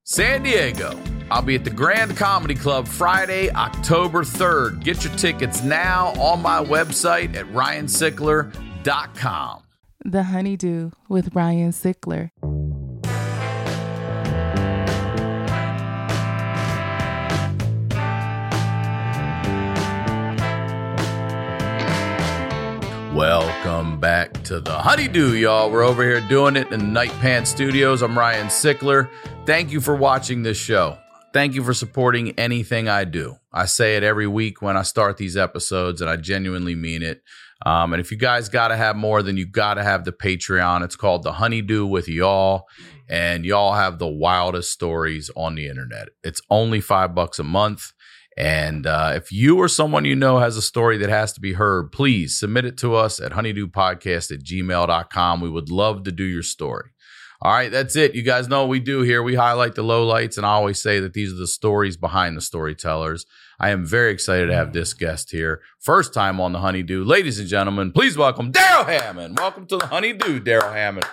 San Diego. I'll be at the Grand Comedy Club Friday, October 3rd. Get your tickets now on my website at ryansickler.com. The Honeydew with Ryan Sickler. Welcome back to the Honeydew, y'all. We're over here doing it in the Night Pants Studios. I'm Ryan Sickler. Thank you for watching this show. Thank you for supporting anything I do. I say it every week when I start these episodes, and I genuinely mean it. And if you guys got to have more, then you got to have the Patreon. It's called The Honeydew with y'all, and y'all have the wildest stories on the internet. It's only $5 a month. And if you or someone you know has a story that has to be heard, please submit it to us at honeydewpodcast@gmail.com. We would love to do your story. All right, that's it. You guys know what we do here. We highlight the lowlights, and I always say that these are the stories behind the storytellers. I am very excited to have this guest here. First time on the Honeydew. Ladies and gentlemen, please welcome Darrell Hammond. Welcome to the Honeydew, Darrell Hammond.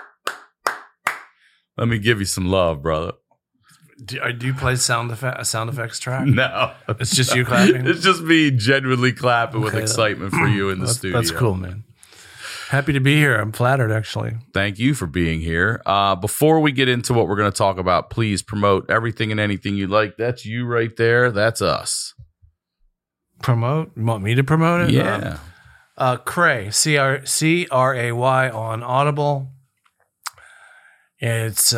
Let me give you some love, brother. Do you play a sound effects track? No. It's just you clapping? It's just me genuinely clapping with excitement for you in the studio. That's cool, man. Happy to be here. I'm flattered, actually. Thank you for being here. Before we get into what we're going to talk about, please promote everything and anything you like. That's you right there. That's us. Promote? You want me to promote it? Yeah. Cray, C-R-A-Y on Audible. It's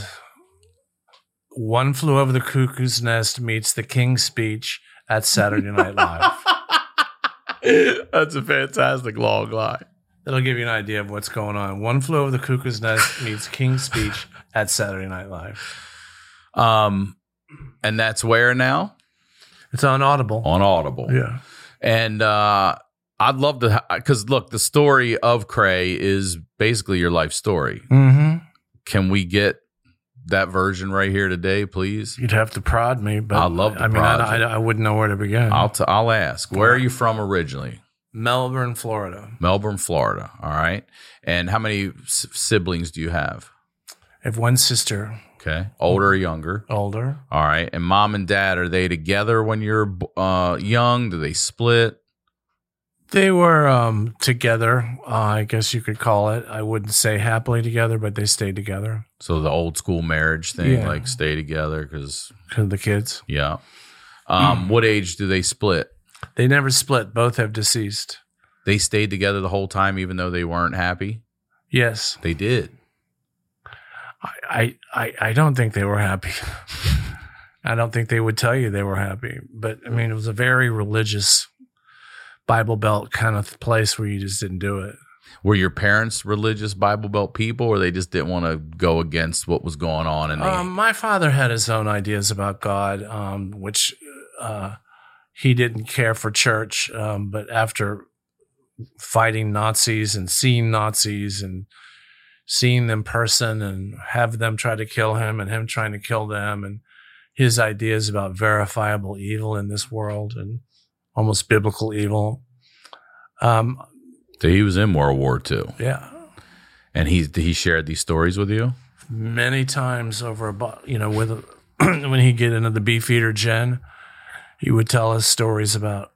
One Flew Over the Cuckoo's Nest meets The King's Speech at Saturday Night Live. That's a fantastic long line. That'll give you an idea of what's going on. One Flew Over the Cuckoo's Nest meets King's Speech at Saturday Night Live. And that's where now? It's on Audible. On Audible. Yeah. And I'd love to, because look, the story of Cray is basically your life story. Mm-hmm. Can we get that version right here today, please? You'd have to prod me, but I'd love to prod you. I wouldn't know where to begin. I'll ask. Where are you from originally? Melbourne, Florida. Melbourne, Florida. All right. And how many siblings do you have? I have one sister. Okay. Older or younger? Older. All right. And mom and dad, are they together when you're young? Do they split? They were together, I guess you could call it. I wouldn't say happily together, but they stayed together. So the old school marriage thing, Yeah. like stay together because of the kids. Yeah. What age do they split? They never split. Both have deceased. They stayed together the whole time, even though they weren't happy? Yes. They did. I don't think they were happy. I don't think they would tell you they were happy. But, I mean, it was a very religious Bible Belt kind of place where you just didn't do it. Were your parents religious Bible Belt people, or they just didn't want to go against what was going on? My father had his own ideas about God, which he didn't care for church. But after fighting Nazis and seeing them person and have them try to kill him and him trying to kill them, and his ideas about verifiable evil in this world and almost biblical evil. So he was in World War II. Yeah. And he shared these stories with you? Many times over about, with when he'd get into the Beefeater Gen, he would tell us stories about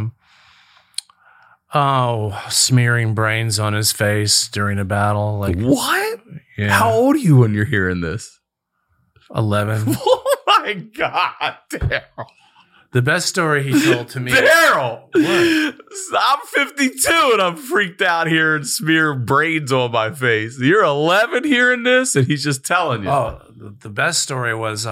smearing brains on his face during a battle. Like, what? Yeah. How old are you when you're hearing this? 11. Oh my God, Darrell. The best story he told to me. Darrell! I'm 52 and I'm freaked out here and smear brains on my face. You're 11 hearing this, and he's just telling you. Oh, the best story was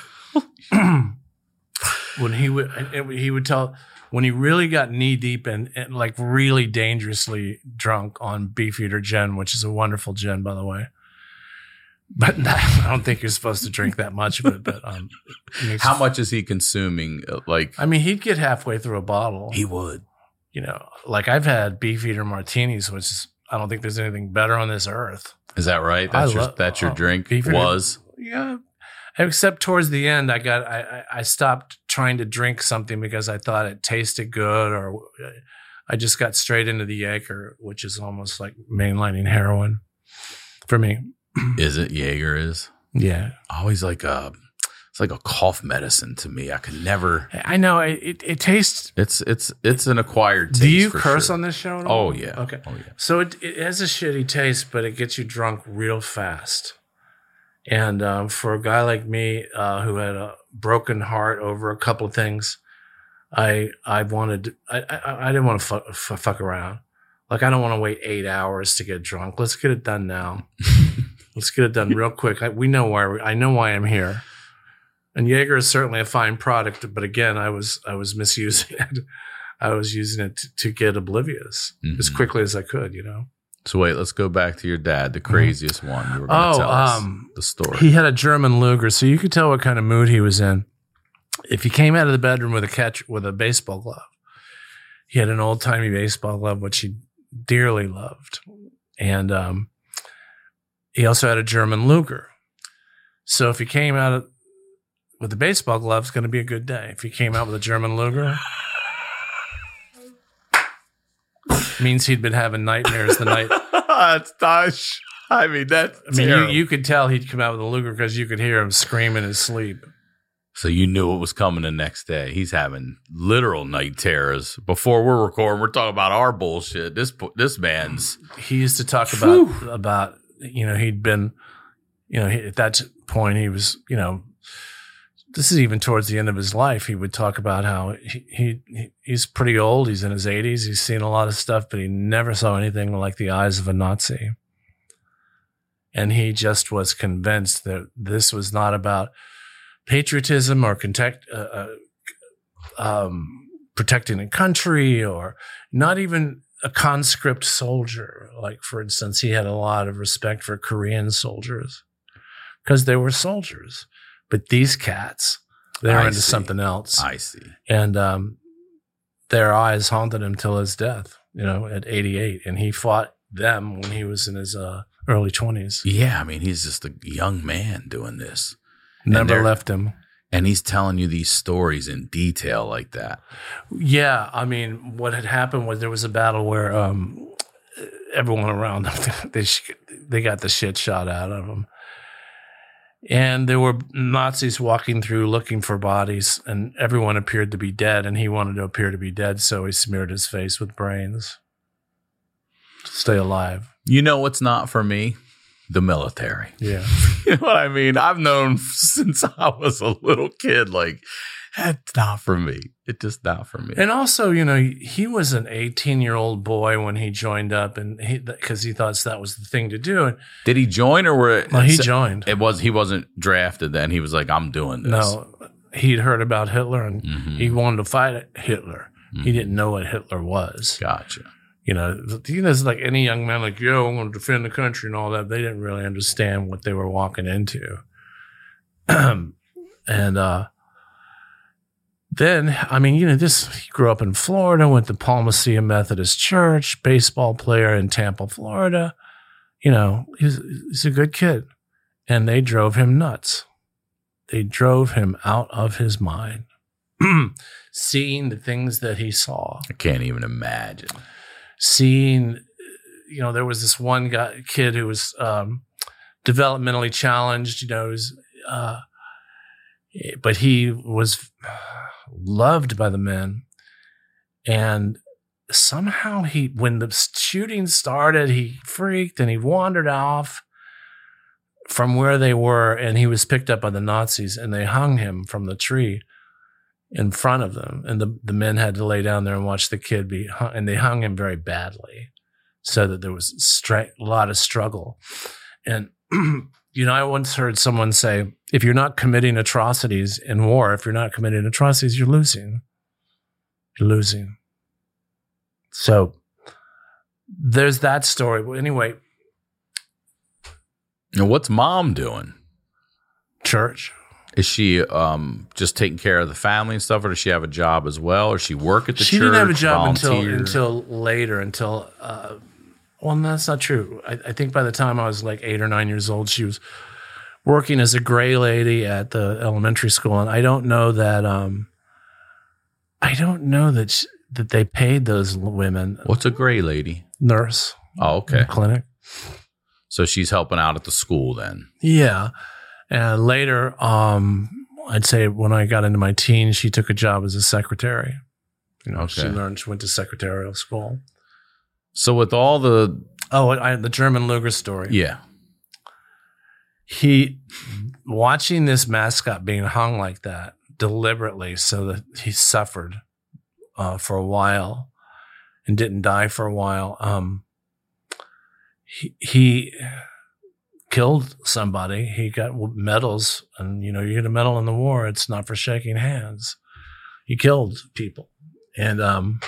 when he would tell when he really got knee deep and like really dangerously drunk on Beefeater Gin, which is a wonderful gin, by the way. But I don't think you're supposed to drink that much of it. But how much is he consuming? He'd get halfway through a bottle. He would. Like I've had Beefeater martinis, which is, I don't think there's anything better on this earth. Is that right? That's your drink? Beefeater, was? Yeah. Except towards the end, I stopped trying to drink something because I thought it tasted good, or I just got straight into the Jaeger, which is almost like mainlining heroin for me. Is it? Jaeger is? Yeah. Always it's like a cough medicine to me. I could never. I know it tastes. It's an acquired taste. Do you for curse sure. on this show at all? Oh yeah. Okay. Oh yeah. So it has a shitty taste, but it gets you drunk real fast. And for a guy like me who had a broken heart over a couple of things, I didn't want to fuck around. Like, I don't want to wait 8 hours to get drunk. Let's get it done now. Let's get it done real quick. I know why I'm here. And Jaeger is certainly a fine product, but again, I was misusing it. I was using it to get oblivious as quickly as I could, you know. So wait, let's go back to your dad, the craziest one. You were going to tell us the story. He had a German Luger, so you could tell what kind of mood he was in. If he came out of the bedroom with a baseball glove, he had an old timey baseball glove, which he dearly loved, and he also had a German Luger. So if he came out with the baseball glove, it's going to be a good day. If he came out with a German Luger, means he'd been having nightmares the night. That's you could tell he'd come out with a Luger because you could hear him scream in his sleep. So you knew what was coming the next day. He's having literal night terrors. Before we're recording, we're talking about our bullshit. This man's. He used to talk about he'd been, at that point he was, this is even towards the end of his life. He would talk about how he's pretty old. He's in his 80s. He's seen a lot of stuff, but he never saw anything like the eyes of a Nazi. And he just was convinced that this was not about patriotism or protecting a country, or not even a conscript soldier. Like, for instance, he had a lot of respect for Korean soldiers because they were soldiers. But these cats, they're into something else. I see. And their eyes haunted him till his death, at 88. And he fought them when he was in his early 20s. Yeah, I mean, he's just a young man doing this. Never left him. And he's telling you these stories in detail like that. Yeah, I mean, what had happened was there was a battle where everyone around them, they got the shit shot out of them. And there were Nazis walking through looking for bodies, and everyone appeared to be dead, and he wanted to appear to be dead, so he smeared his face with brains to stay alive. You know what's not for me? The military. Yeah. You know what I mean? I've known since I was a little kid, like, it's not for me. It's just not for me. And also, he was an 18-year-old boy when he joined up, and because he thought that was the thing to do. Did he join, or he joined? He wasn't drafted then. He was like, I'm doing this. No, he'd heard about Hitler, and he wanted to fight Hitler. He didn't know what Hitler was. Gotcha. It's like any young man, like, I'm going to defend the country and all that. They didn't really understand what they were walking into. And then, I mean, he grew up in Florida, went to Palmacia Methodist Church, baseball player in Tampa, Florida. He's a good kid. And they drove him nuts. They drove him out of his mind. Seeing the things that he saw. I can't even imagine. Seeing, there was this one kid who was developmentally challenged, but he was loved by the men. And somehow when the shooting started, he freaked and he wandered off from where they were, and he was picked up by the Nazis, and they hung him from the tree in front of them, and the men had to lay down there and watch the kid be hung, and they hung him very badly, so that there was a lot of struggle. And I once heard someone say, if you're not committing atrocities in war, if you're not committing atrocities, you're losing. You're losing. So there's that story. Well, anyway. And what's mom doing? Church. Is she just taking care of the family and stuff, or does she have a job as well, or she work at the church? She didn't have a job until later, well, no, that's not true. I think by the time I was like 8 or 9 years old, she was working as a gray lady at the elementary school, and I don't know that that they paid those women. What's a gray lady? Nurse. Oh, okay. Clinic. So she's helping out at the school then. Yeah. And later, I'd say when I got into my teens, she took a job as a secretary. You know, she went to secretarial school. So with all the the German Luger story. Yeah. Watching this mascot being hung like that deliberately so that he suffered for a while and didn't die for a while. He killed somebody. He got medals, and you get a medal in the war. It's not for shaking hands. He killed people, and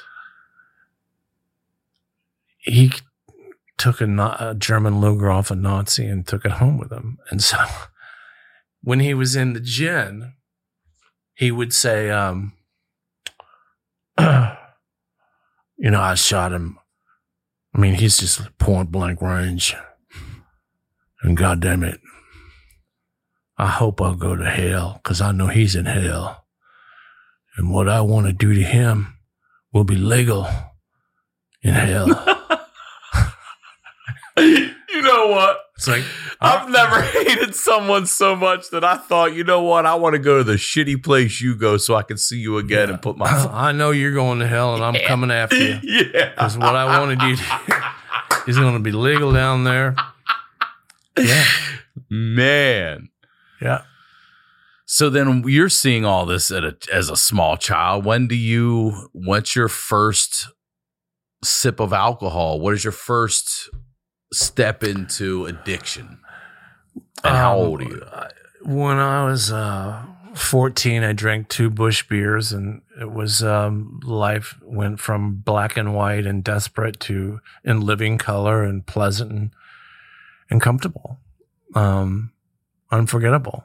he took a German Luger off a Nazi and took it home with him. And so when he was in the gin, he would say, I shot him. I mean, he's just point blank range. And goddamn it, I hope I'll go to hell because I know he's in hell. And what I want to do to him will be legal in hell. You know what? It's like, I've never hated someone so much that I thought, you know what? I want to go to the shitty place you go so I can see you again and put my... I know you're going to hell and I'm coming after you. Yeah. Because what I want to do is going to be legal down there. Yeah. Man. Yeah. So then you're seeing all this as a small child. What's your first sip of alcohol? What is your first step into addiction? And how old are you? When I was 14, I drank 2 Busch beers, and it was life went from black and white and desperate to in living color and pleasant and comfortable, unforgettable.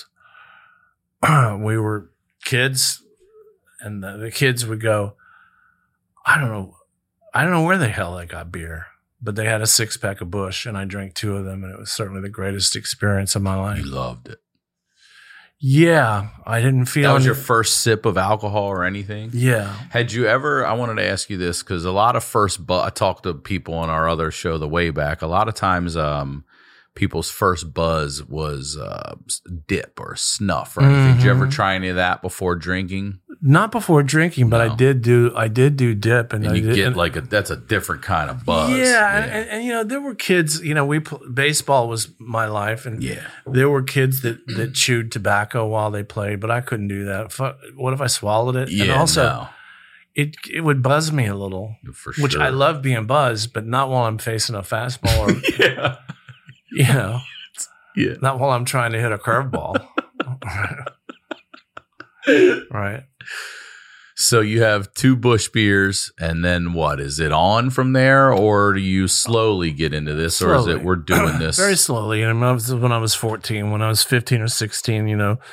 We were kids, and the kids would go, I don't know where the hell they got beer, but they had a 6-pack of Busch, and I drank 2 of them, and it was certainly the greatest experience of my life. You loved it. Yeah, I didn't feel... That was your first sip of alcohol or anything? Yeah. Had you ever... I wanted to ask you this, because a lot of I talked to people on our other show, The Way Back. A lot of times people's first buzz was dip or snuff or anything. Did you ever try any of that before drinking? Not before drinking, but no. I did do dip, and you get that's a different kind of buzz. Yeah. And there were kids. Baseball was my life, and there were kids that chewed tobacco while they played, but I couldn't do that. What if I swallowed it? Yeah, and also, no. It would buzz me a little, for sure. Which I love being buzzed, but not while I'm facing a fastball or not while I'm trying to hit a curveball. Right. So you have 2 Busch beers, and then what? Is it on from there, or do you slowly get into this, slowly. Or is it we're doing this? Very slowly. And when I was 14, when I was 15 or 16,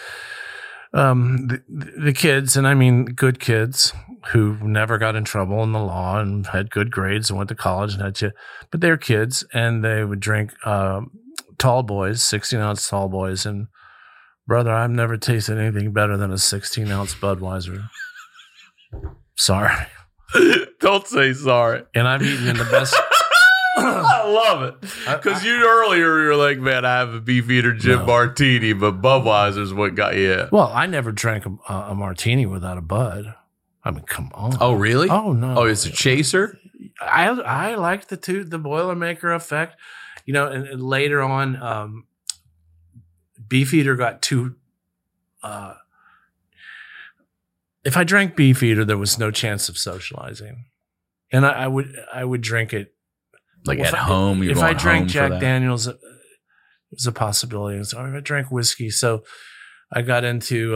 the kids, and I mean good kids who never got in trouble in the law and had good grades and went to college and but they're kids, and they would drink tall boys, 16-ounce tall boys, and brother, I've never tasted anything better than a 16-ounce Budweiser. Sorry. Don't say sorry. And I've eaten in the best. I love it. Because earlier you were like, man, I have a Beefeater Gin Martini, but Budweiser's what got you. Well, I never drank a martini without a Bud. I mean, come on. Oh, really? Oh, no. Oh, it's a chaser? I like the Boilermaker effect. And later on, Beefeater got too... if I drank Beefeater, there was no chance of socializing. And I would drink it. Like at home? If I drank Jack Daniels, it was a possibility. So I drank whiskey. So I got into,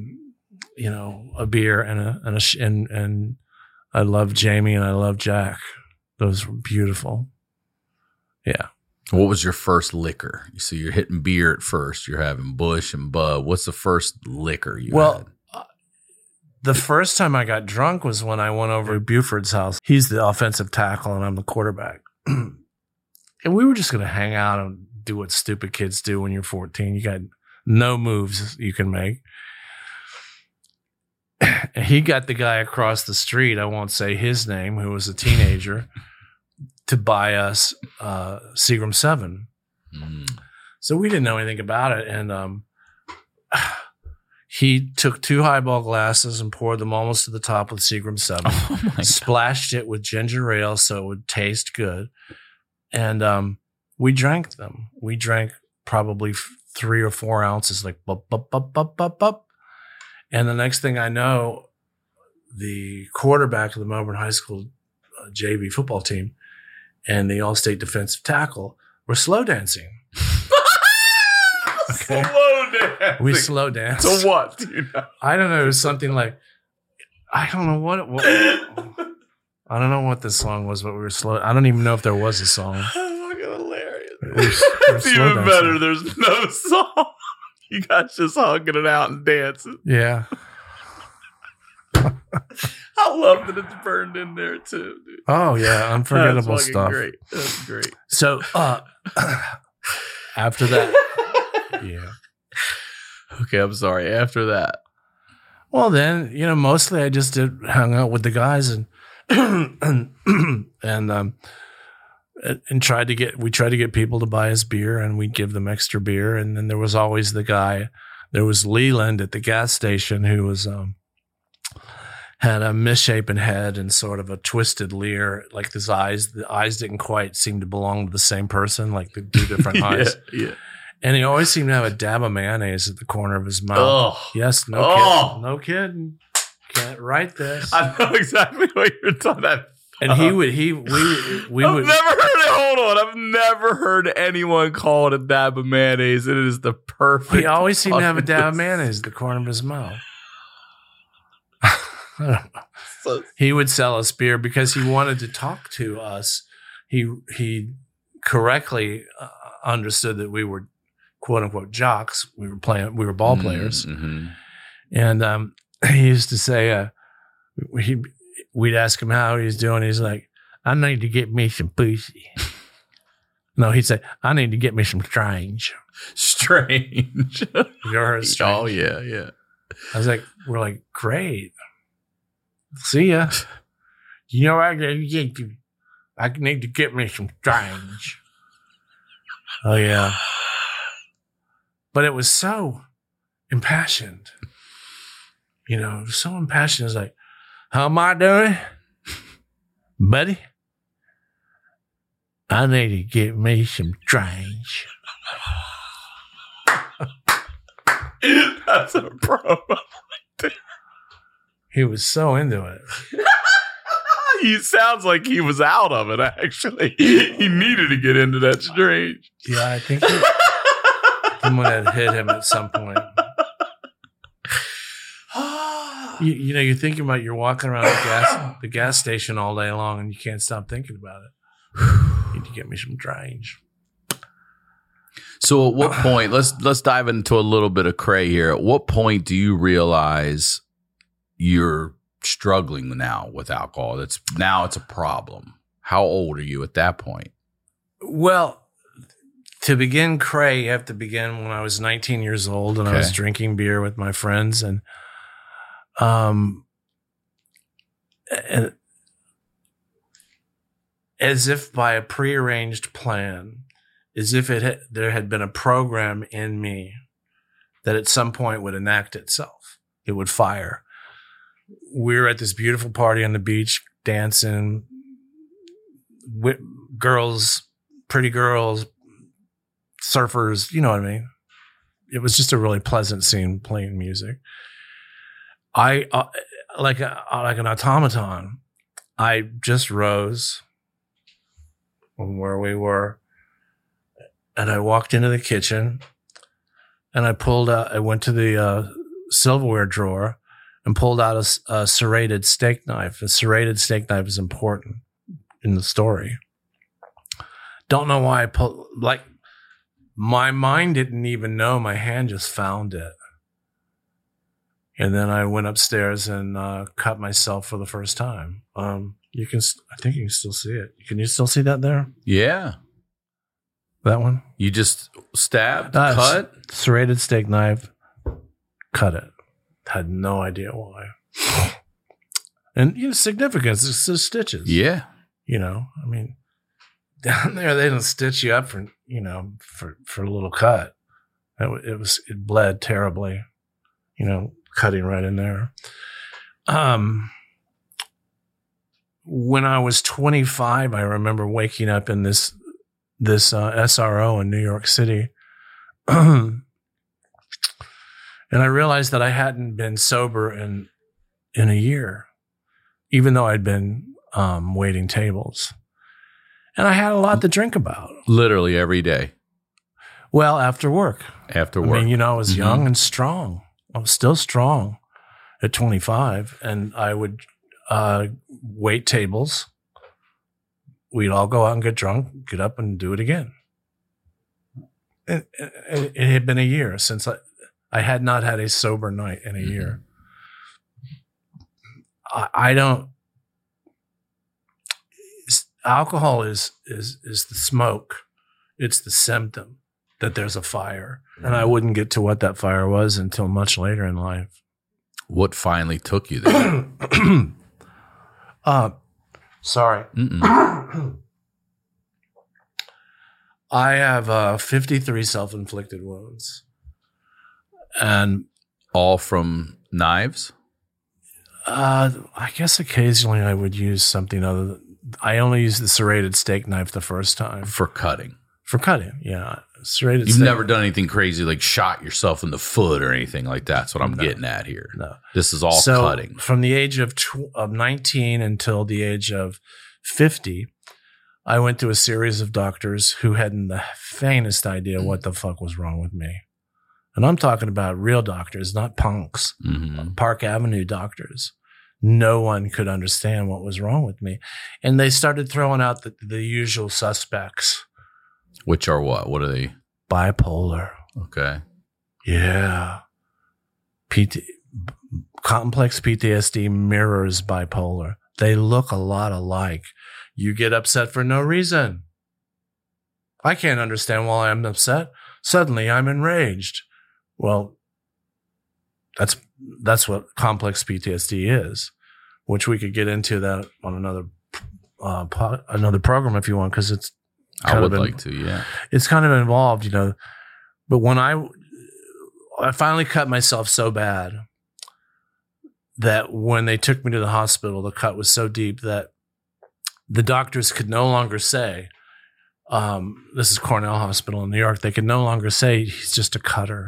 a beer and I love Jamie and I love Jack. Those were beautiful. Yeah. What was your first liquor? So you're hitting beer at first. You're having Busch and Bud. What's the first liquor you had? The first time I got drunk was when I went over to Buford's house. He's the offensive tackle and I'm the quarterback. And we were just going to hang out and do what stupid kids do when you're 14. You got no moves you can make. And he got the guy across the street, I won't say his name, who was a teenager, to buy us Seagram 7. So we didn't know anything about it. And he took 2 highball glasses and poured them almost to the top with Seagram 7. Oh my God. Splashed it with ginger ale so it would taste good. And we drank them. We drank probably 3 or 4 ounces, like bup, bup, bup, bup, bup, bup. And the next thing I know, the quarterback of the Melbourne High School JV football team and the all-state defensive tackle were slow dancing. Okay. Slow dance. We slow danced. So what? Do you know? I don't know. It was something like, I don't know what it was. I don't know what this song was, but we were slow. I don't even know if there was a song. That's fucking hilarious. It was It's slow even dancing. better. There's no song. You guys just hugging it out and dancing. Yeah. I love that it's burned in there too, dude. Oh yeah, unforgettable That's fucking stuff. Great. That's great. So after that, yeah. Okay, I'm sorry. After that, Well, then mostly I just hung out with the guys and and tried to get people to buy us beer, and we'd give them extra beer. And then there was always the guy. There was Leland at the gas station who was had a misshapen head and sort of a twisted leer, like his eyes. The eyes didn't quite seem to belong to the same person, like the 2 different eyes. yeah. And he always seemed to have a dab of mayonnaise at the corner of his mouth. Oh, Yes, no Oh. kidding. No kidding. Can't write this. I know exactly what you're talking about. And we would. I've never heard it. Hold on, I've never heard anyone call it a dab of mayonnaise. It is the perfect. He always seemed to have a dab of fucking- mayonnaise at the corner of his mouth. So- He would sell us beer because he wanted to talk to us. He correctly understood that we were quote unquote jocks. We were ball players, Mhm. and he used to say, we'd ask him how he's doing. He's like, I need to get me some pussy. No, he'd say, I need to get me some strange. Strange. You ever heard of strange? Oh yeah, yeah. We're like, great. See ya. I need to get me some strange. Oh yeah. But it was so impassioned. It was so impassioned. It's like, how am I doing? Buddy? I need to get me some strange. That's a promo. He was so into it. He sounds like he was out of it, actually. He needed to get into that strange. Yeah, I think someone had hit him at some point. You're thinking about you're walking around the gas station all day long and you can't stop thinking about it. Need to get me some strange. So at what point, let's dive into a little bit of Cray here. At what point do you realize you're struggling now with alcohol? It's a problem. How old are you at that point? Well, to begin Cray, you have to begin when I was 19 years old and I was drinking beer with my friends and as if by a prearranged plan, as if there had been a program in me that at some point would enact itself. It would fire. We were at this beautiful party on the beach, dancing, girls, pretty girls, surfers, you know what I mean? It was just a really pleasant scene, playing music. I like an automaton. I just rose from where we were, and I walked into the kitchen, and I went to the silverware drawer and pulled out a serrated steak knife. A serrated steak knife is important in the story. Don't know why my mind didn't even know. My hand just found it. And then I went upstairs and cut myself for the first time. I think you can still see it. Can you still see that there? Yeah. That one? You just stabbed, cut? Serrated steak knife, cut it. Had no idea why. And significance, it's the stitches. Yeah. I mean, down there, they don't stitch you up for for a little cut. It bled terribly, cutting right in there. When I was 25, I remember waking up in this SRO in New York City. And I realized that I hadn't been sober in a year, even though I'd been waiting tables. And I had a lot to drink about. Literally every day. Well, after work. After work. I mean, I was young and strong. I was still strong at 25. And I would wait tables. We'd all go out and get drunk, get up and do it again. It had been a year since I had not had a sober night in a year. I don't. Alcohol is the smoke. It's the symptom that there's a fire. And I wouldn't get to what that fire was until much later in life. What finally took you there? Sorry. I have 53 self-inflicted wounds. And all from knives? I guess occasionally I would use something other than, I only used the serrated steak knife the first time. For cutting? For cutting, yeah. Serrated You've steak. never done anything crazy like shot yourself in the foot or anything like that. That's what I'm getting at here. No. This is all cutting. From the age of 19 until the age of 50, I went to a series of doctors who hadn't the faintest idea what the fuck was wrong with me. And I'm talking about real doctors, not punks. Park Avenue doctors. No one could understand what was wrong with me. And they started throwing out the usual suspects. Which are what? What are they? Bipolar. Okay. Yeah. Complex PTSD mirrors bipolar. They look a lot alike. You get upset for no reason. I can't understand why I'm upset. Suddenly I'm enraged. Well, that's what complex PTSD is, which we could get into that on another program if you want, because it's I would like to, yeah. It's kind of involved, But when I finally cut myself so bad that when they took me to the hospital, the cut was so deep that the doctors could no longer say, this is Cornell Hospital in New York, they could no longer say he's just a cutter.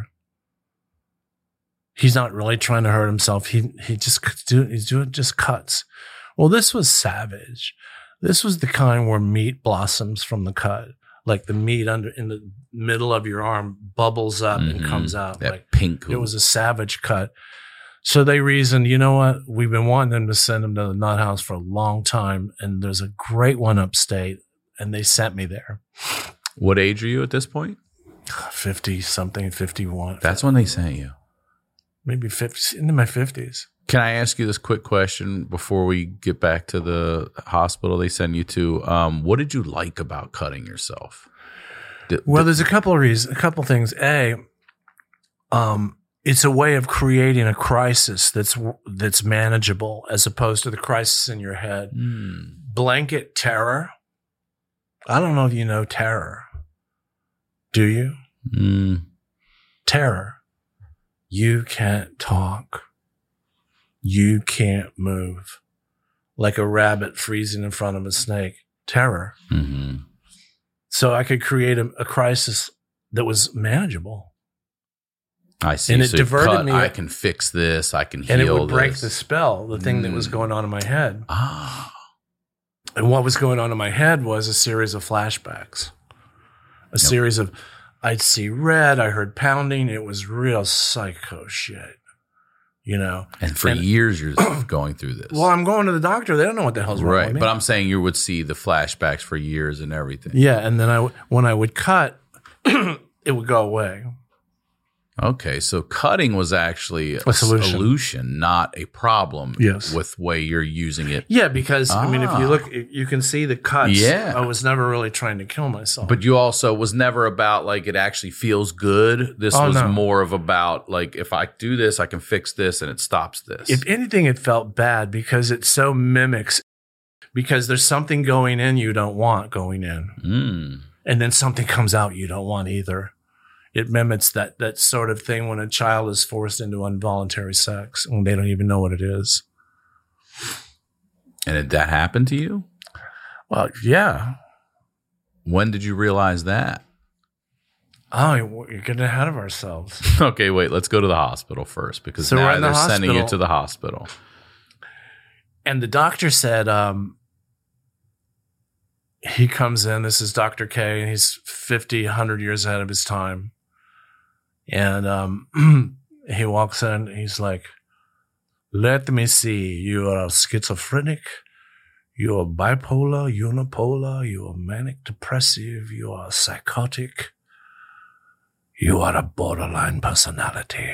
He's not really trying to hurt himself. He's doing just cuts. Well, this was savage. This was the kind where meat blossoms from the cut, like the meat in the middle of your arm bubbles up and comes out. That like pink. It was a savage cut. So they reasoned, you know what? We've been wanting them to send him to the nut house for a long time, and there's a great one upstate, and they sent me there. What age are you at this point? 50-something, 51. That's when they sent you. Maybe 50, into my 50s. Can I ask you this quick question before we get back to the hospital they send you to? What did you like about cutting yourself? There's a couple of reasons, a couple things. It's a way of creating a crisis that's manageable as opposed to the crisis in your head. Blanket terror. I don't know if you know terror. Do you? Terror. You can't talk. You can't move. Like a rabbit freezing in front of a snake. Terror. So I could create a crisis that was manageable. I see. And it diverted me. I can fix this. I can heal this. And it would break this. the spell, the thing that was going on in my head. Ah. And what was going on in my head was a series of flashbacks. A series of, I'd see red, I heard pounding. It was real psycho shit, And for years you're going through this. Well, I'm going to the doctor. They don't know what the hell's wrong with me. But I'm saying you would see the flashbacks for years and everything. Yeah, and then when I would cut, it would go away. Okay, so cutting was actually a solution, not a problem. Yes. With the way you're using it. Yeah, because I mean, if you look, you can see the cuts. Yeah. I was never really trying to kill myself. But you also was never about like it actually feels good. This was more of about like if I do this, I can fix this, and it stops this. If anything, it felt bad because it so mimics. Because there's something going in you don't want going in. and then something comes out you don't want either. It mimics that sort of thing when a child is forced into involuntary sex and they don't even know what it is. And did that happen to you? Well, yeah. When did you realize that? Oh, you're getting ahead of ourselves. Okay, wait, let's go to the hospital first, because So we're now in the they're sending you hospital. to the hospital. And the doctor said, he comes in, this is Dr. K, and he's 50, 100 years ahead of his time. And he walks in, he's like, let me see, you are schizophrenic, you are bipolar, unipolar, you are manic depressive, you are psychotic, you are a borderline personality.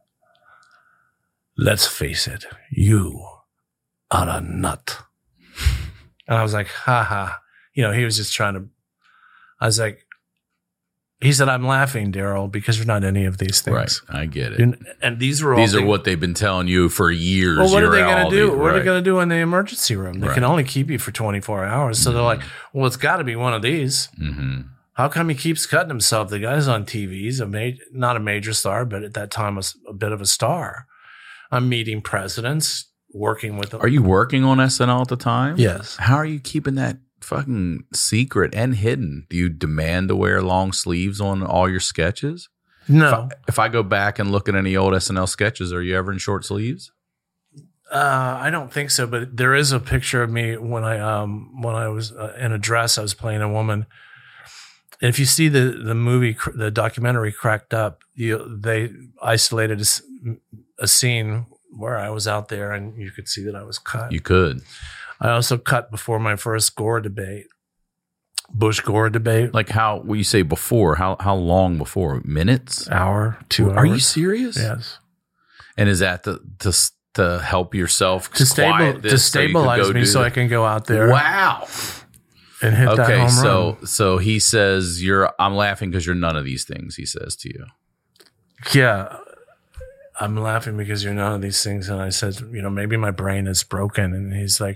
Let's face it, you are a nut. And I was like, ha ha. You know, he was just trying to, I was like, he said, I'm laughing, Daryl, because you're not any of these things. Right, I get it. And these were all These are things, what they've been telling you for years. well, what are they You're going all to do? these- What are they right. going to do in the emergency room? They Right. can only keep you for 24 hours. So they're like, well, it's got to be one of these. Mhm. How come he keeps cutting himself? The guy's on TV. He's not a major star, but at that time was a bit of a star. I'm meeting presidents, working with them. Are you working on SNL at the time? Yes. How are you keeping that fucking secret and hidden? Do you demand to wear long sleeves on all your sketches? No. If I go back and look at any old SNL sketches, are you ever in short sleeves? I don't think so, but there is a picture of me when I was in a dress. I was playing a woman. And if you see the movie, the documentary Cracked Up, they isolated a scene where I was out there, and you could see that I was cut. You could. I also cut before my first Gore debate, Bush Gore debate. Like how, when you say before, how long before? Minutes? Hour, 2 hours. Are you serious? Yes. And is that to help yourself To quiet this so you could stabilize go me do so that? I can go out there Wow. and hit that Okay, home run. so he says I'm laughing because you're none of these things, he says to you. Yeah. I'm laughing because you're none of these things. And I said, maybe my brain is broken. And he's like,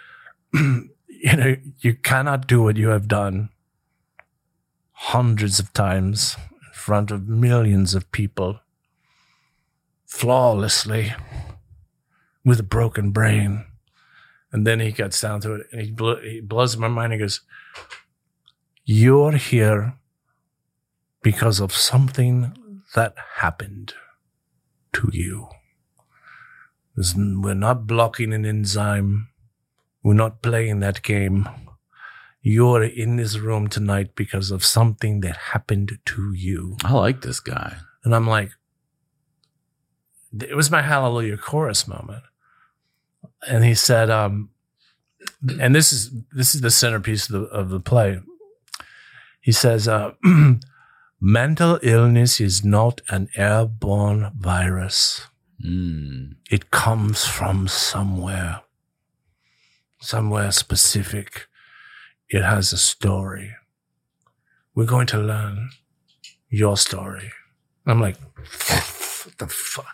you cannot do what you have done hundreds of times in front of millions of people flawlessly with a broken brain. And then he gets down to it and he blows my mind. He goes, you're here because of something that happened to you. We're not blocking an enzyme. We're not playing that game. You're in this room tonight because of something that happened to you. I like this guy. And I'm like, it was my Hallelujah chorus moment. And he said, and this is the centerpiece of the play. He says, mental illness is not an airborne virus. It comes from somewhere specific. It has a story. We're going to learn your story. I'm like, what the fuck?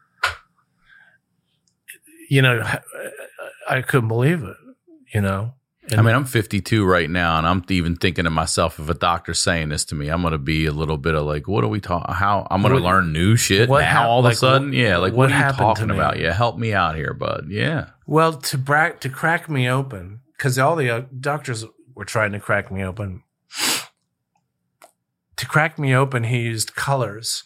I couldn't believe it, I mean, I'm 52 right now, and I'm even thinking to myself, if a doctor's saying this to me, I'm going to be a little bit of like, what are we talking? How I'm going to learn new shit now all of a sudden? Yeah, like what are you talking about? Yeah, help me out here, bud. Yeah. Well, to crack me open, because all the doctors were trying to crack me open. To crack me open, he used colors.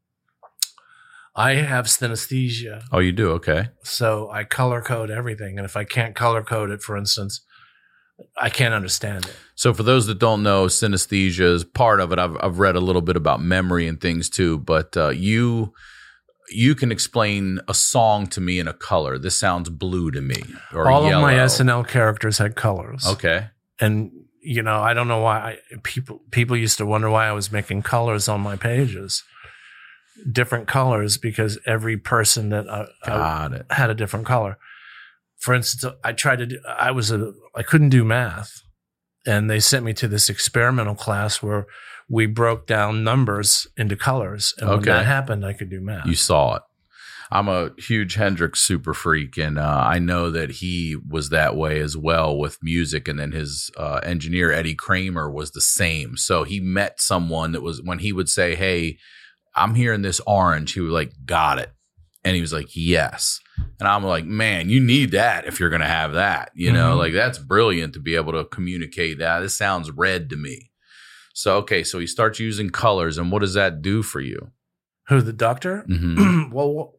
I have synesthesia. Oh, you do? Okay. So I color code everything. And if I can't color code it, for instance, I can't understand it. So for those that don't know, synesthesia is part of it. I've read a little bit about memory and things too, but you can explain a song to me in a color. This sounds blue to me, or all yellow. of my SNL characters had colors. Okay. And I don't know why people used to wonder why I was making colors on my pages. Different colors, because every person that I had a different color. For instance, I couldn't do math, and they sent me to this experimental class where we broke down numbers into colors. And when that happened, I could do math. You saw it. I'm a huge Hendrix super freak, and I know that he was that way as well with music. And then his engineer, Eddie Kramer, was the same. So he met someone that was, when he would say, hey, I'm hearing this orange, he was like, got it. And he was like, yes. And I'm like, man, you need that if you're going to have that. You know, like that's brilliant to be able to communicate that. This sounds red to me. So, okay, so he starts using colors. And what does that do for you? Who, the doctor? Well,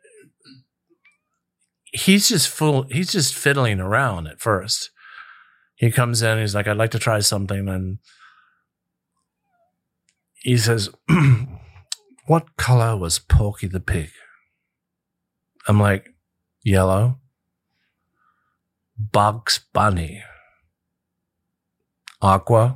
he's just fiddling around at first. He comes in, he's like, I'd like to try something. And he says, what color was Porky the Pig? I'm like, yellow. Bugs Bunny. Aqua.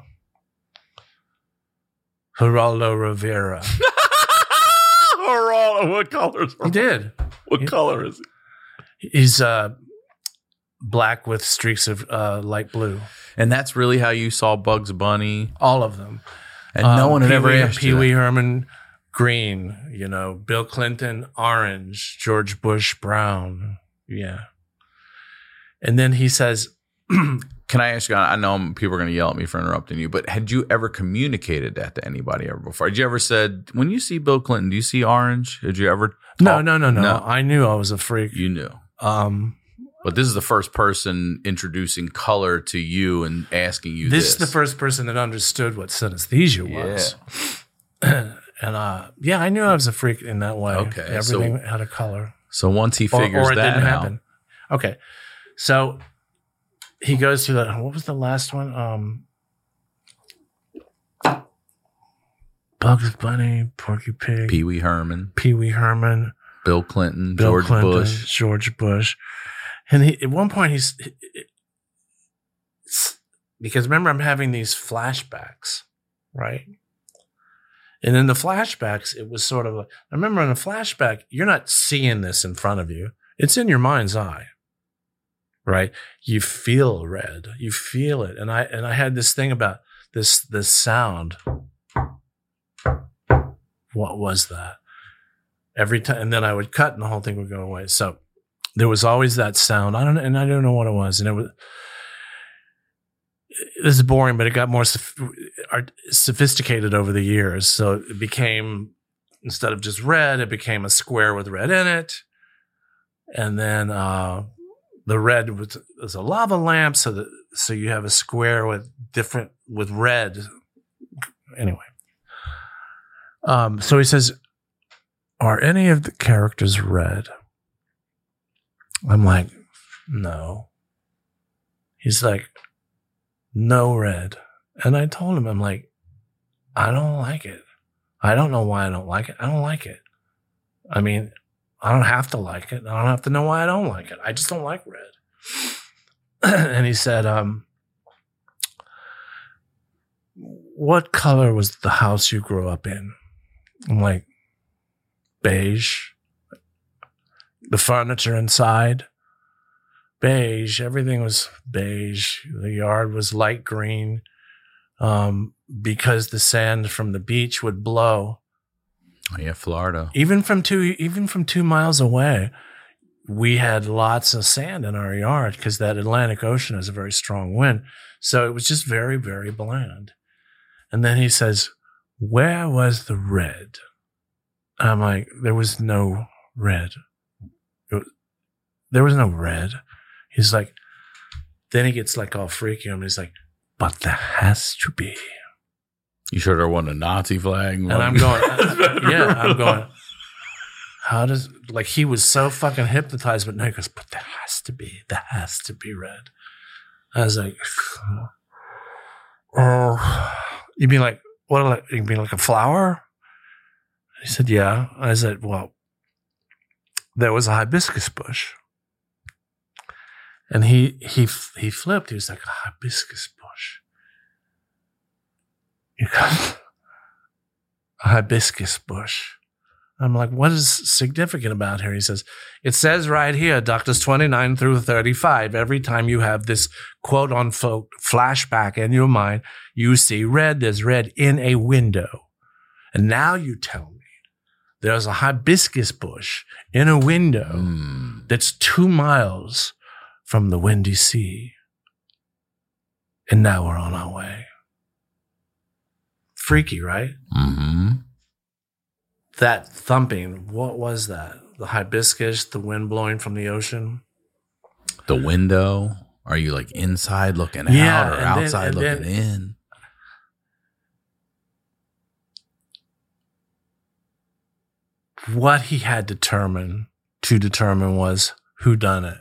Geraldo Rivera. Geraldo, what color is He did. What color is he? He's black with streaks of light blue. And that's really how you saw Bugs Bunny? All of them. And no one had ever asked you Pee-wee that. Herman, green. You know, Bill Clinton, orange. George Bush, brown. Yeah. And then he says... Can I ask you, I know people are going to yell at me for interrupting you, but had you ever communicated that to anybody ever before? Had you ever said, when you see Bill Clinton, do you see orange? Did you ever talk? No. I knew I was a freak. You knew. But this is the first person introducing color to you and asking you this. This is the first person that understood what synesthesia was. And I knew I was a freak in that way. Okay. Everything had a color. So once he figures or it that didn't out. happen. Okay. So he goes to what was the last one? Bugs Bunny, Porky Pig, Pee-wee Herman, Bill Clinton, George Bush. And at one point because remember I'm having these flashbacks, right? And in the flashbacks, it was sort of I remember in a flashback, you're not seeing this in front of you. It's in your mind's eye. Right? You feel red. You feel it. And I had this thing about this sound. What was that? Every time, and then I would cut and the whole thing would go away. So there was always that sound. I don't know what it was. And this is boring, but it got more sophisticated over the years. So it became, instead of just red, it became a square with red in it. And then, the red was a lava lamp, so you have a square with red. Anyway, so he says, "Are any of the characters red?" I'm like, "No." He's like, "No red," and I told him, "I'm like, I don't like it. I don't know why I don't like it. I don't like it. I mean." I don't have to like it. I don't have to know why I don't like it. I just don't like red. And he said, what color was the house you grew up in? I'm like, beige. The furniture inside, beige. Everything was beige. The yard was light green because the sand from the beach would blow. Oh, yeah, Florida. Even from 2 miles away, we had lots of sand in our yard because that Atlantic Ocean has a very strong wind. So it was just very, very bland. And then he says, where was the red? I'm like, there was no red. There was no red. He's like, then he gets like all freaky and he's like, but there has to be. You sure there wasn't a Nazi flag? And I'm going, I'm going, how does, like, he was so fucking hypnotized, but no, he goes, but there has to be red. I was like, oh, you mean like, what, you mean like a flower? He said, yeah. I said, well, there was a hibiscus bush. And he flipped. He was like, a hibiscus bush. You got a hibiscus bush. I'm like, what is significant about here? He says, it says right here, Doctors 29 through 35, every time you have this quote unquote flashback in your mind, you see red, there's red in a window. And now you tell me there's a hibiscus bush in a window that's 2 miles from the windy sea. And now we're on our way. Freaky, right? Mm-hmm. That thumping, what was that? The hibiscus, the wind blowing from the ocean? The window? Are you like inside looking Yeah, out or and outside then- looking in? What he had to determine was who done it.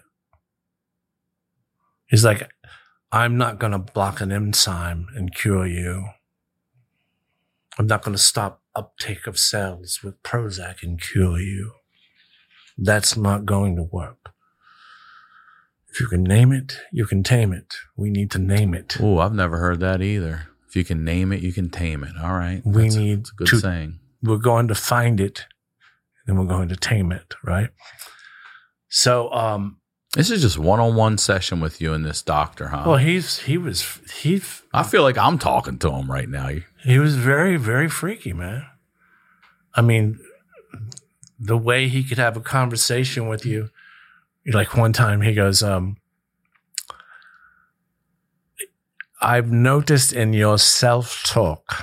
He's like, I'm not going to block an enzyme and cure you. I'm not going to stop uptake of cells with Prozac and cure you. That's not going to work. If you can name it, you can tame it. We need to name it. Oh, I've never heard that either. If you can name it, you can tame it. All right. We That's need a good to- saying. We're going to find it, and we're going to tame it, right? So, This is just one-on-one session with you and this doctor, huh? well, he I feel like I'm talking to him right now. He was very, very freaky, man. I mean, the way he could have a conversation with you. Like one time he goes, I've noticed in your self-talk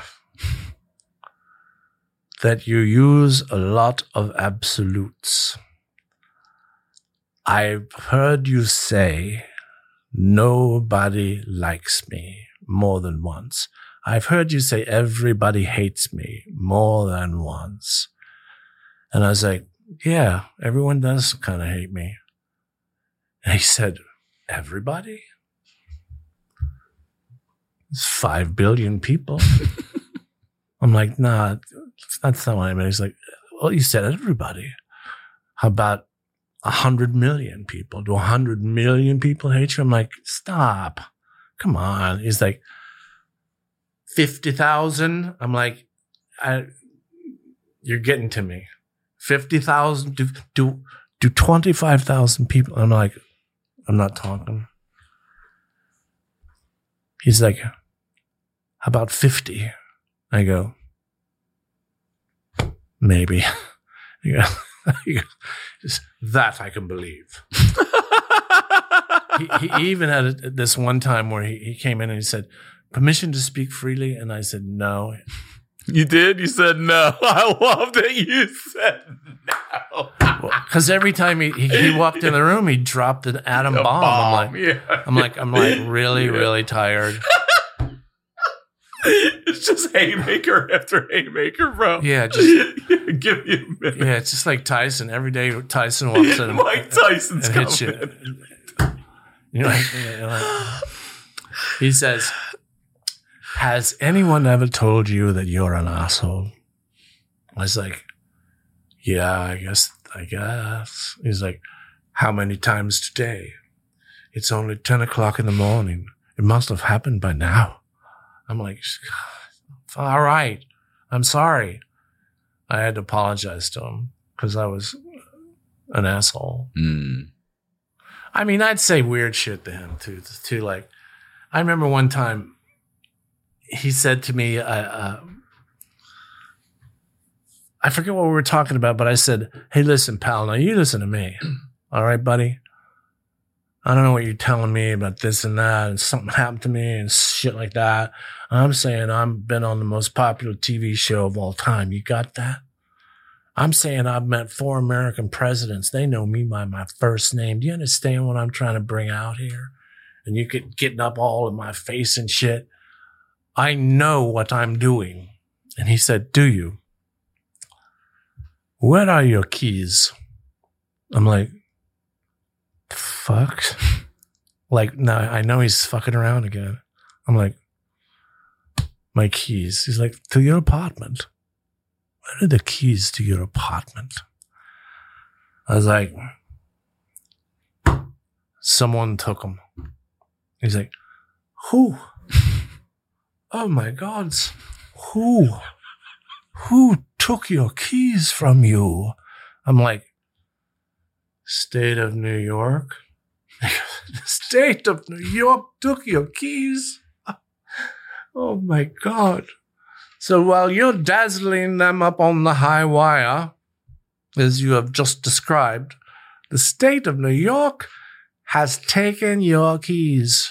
that you use a lot of absolutes. I've heard you say, nobody likes me more than once. I've heard you say everybody hates me more than once. And I was like, yeah, everyone does kind of hate me. And he said, everybody? It's 5 billion people. I'm like, nah, that's not what I mean. He's like, well, you said everybody. How about 100 million people? Do 100 million people hate you? I'm like, stop. Come on. He's like, 50,000. I'm like, you're getting to me. 50,000. Do 25,000 people. I'm like, I'm not talking. He's like, how about 50? I go, maybe. You go, just that I can believe. he even had this one time where he came in and he said, permission to speak freely? And I said, no. You did? You said no. I love that you said no. Because every time he walked in the room, he dropped an atom bomb. I'm like, really, really tired. It's just haymaker after haymaker, bro. Yeah, just give me a minute. yeah. It's just like Tyson. Every day Tyson walks in, Mike Tyson's and hits you. coming. You're like, he says, has anyone ever told you that you're an asshole? I was like, yeah, I guess. He's like, how many times today? It's only 10 o'clock in the morning. It must have happened by now. I'm like, all right, I'm sorry. I had to apologize to him because I was an asshole. Mm. I mean, I'd say weird shit to him too. Like, I remember one time he said to me, I forget what we were talking about, but I said, hey, listen, pal, now you listen to me. All right, buddy? I don't know what you're telling me about this and that, and something happened to me and shit like that. I'm saying I've been on the most popular TV show of all time. You got that? I'm saying I've met 4 American presidents. They know me by my first name. Do you understand what I'm trying to bring out here? And you get getting up all in my face and shit. I know what I'm doing. And he said, do you? Where are your keys? I'm like, fuck? Like, no, I know he's fucking around again. I'm like, my keys. He's like, to your apartment. Where are the keys to your apartment? I was like, someone took them. He's like, who? Oh my God. Who? Who took your keys from you? I'm like, State of New York? The State of New York took your keys? Oh my God. So while you're dazzling them up on the high wire, as you have just described, the state of New York has taken your keys.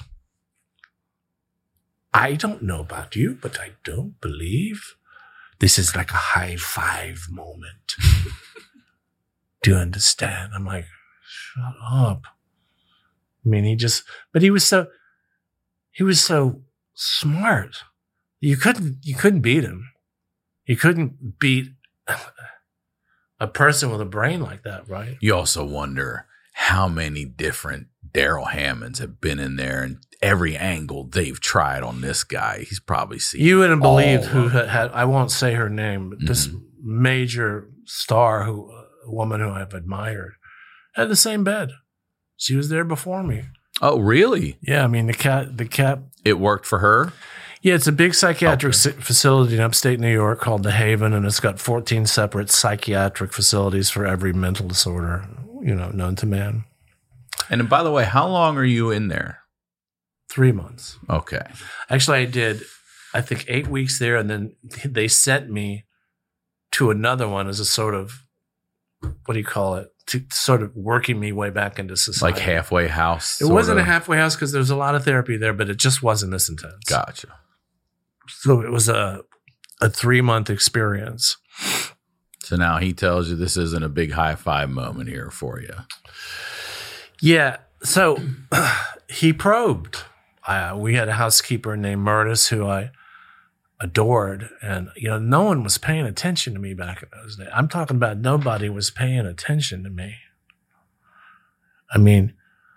I don't know about you, but I don't believe this is like a high five moment. Do you understand? I'm like, shut up. I mean, he was so smart. You couldn't beat him. You couldn't beat a person with a brain like that, right? You also wonder how many different Daryl Hammonds have been in there, and every angle they've tried on this guy, he's probably seen. You wouldn't believe who had, I won't say her name, but this major star, a woman who I've admired, had the same bed. She was there before me. Oh, really? Yeah, I mean, the cat. It worked for her? Yeah, it's a big psychiatric facility in upstate New York called The Haven, and it's got 14 separate psychiatric facilities for every mental disorder, known to man. And by the way, how long are you in there? 3 months. Okay. Actually, I did, I think, 8 weeks there, and then they sent me to another one as a sort of, what do you call it? To sort of working me way back into society. Like halfway house? It wasn't a halfway house because there was a lot of therapy there, but it just wasn't this intense. Gotcha. So it was a 3-month experience. So now he tells you this isn't a big high five moment here for you. Yeah. So he probed. We had a housekeeper named Murtis who I adored. And, no one was paying attention to me back in those days. I'm talking about nobody was paying attention to me. I mean,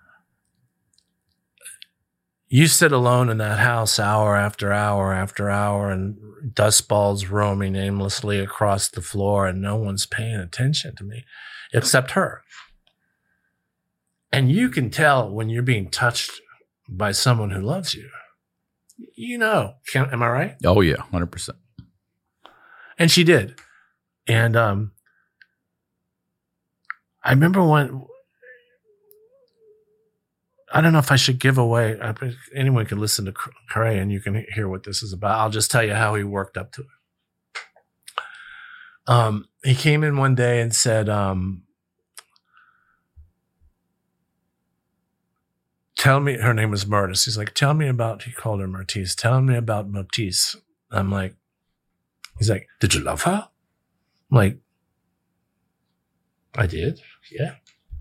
you sit alone in that house hour after hour after hour, and dust balls roaming aimlessly across the floor, and no one's paying attention to me except her. And you can tell when you're being touched by someone who loves you. Am I right? Oh, yeah, 100%. And she did. And I remember when, I don't know if I should give away, anyone can listen to Cray and you can hear what this is about. I'll just tell you how he worked up to it. He came in one day and said, tell me, her name was Murtis. He's like, he called her Murtis. Tell me about Murtis. I'm like, he's like, did you love her? I'm like, I did. Yeah.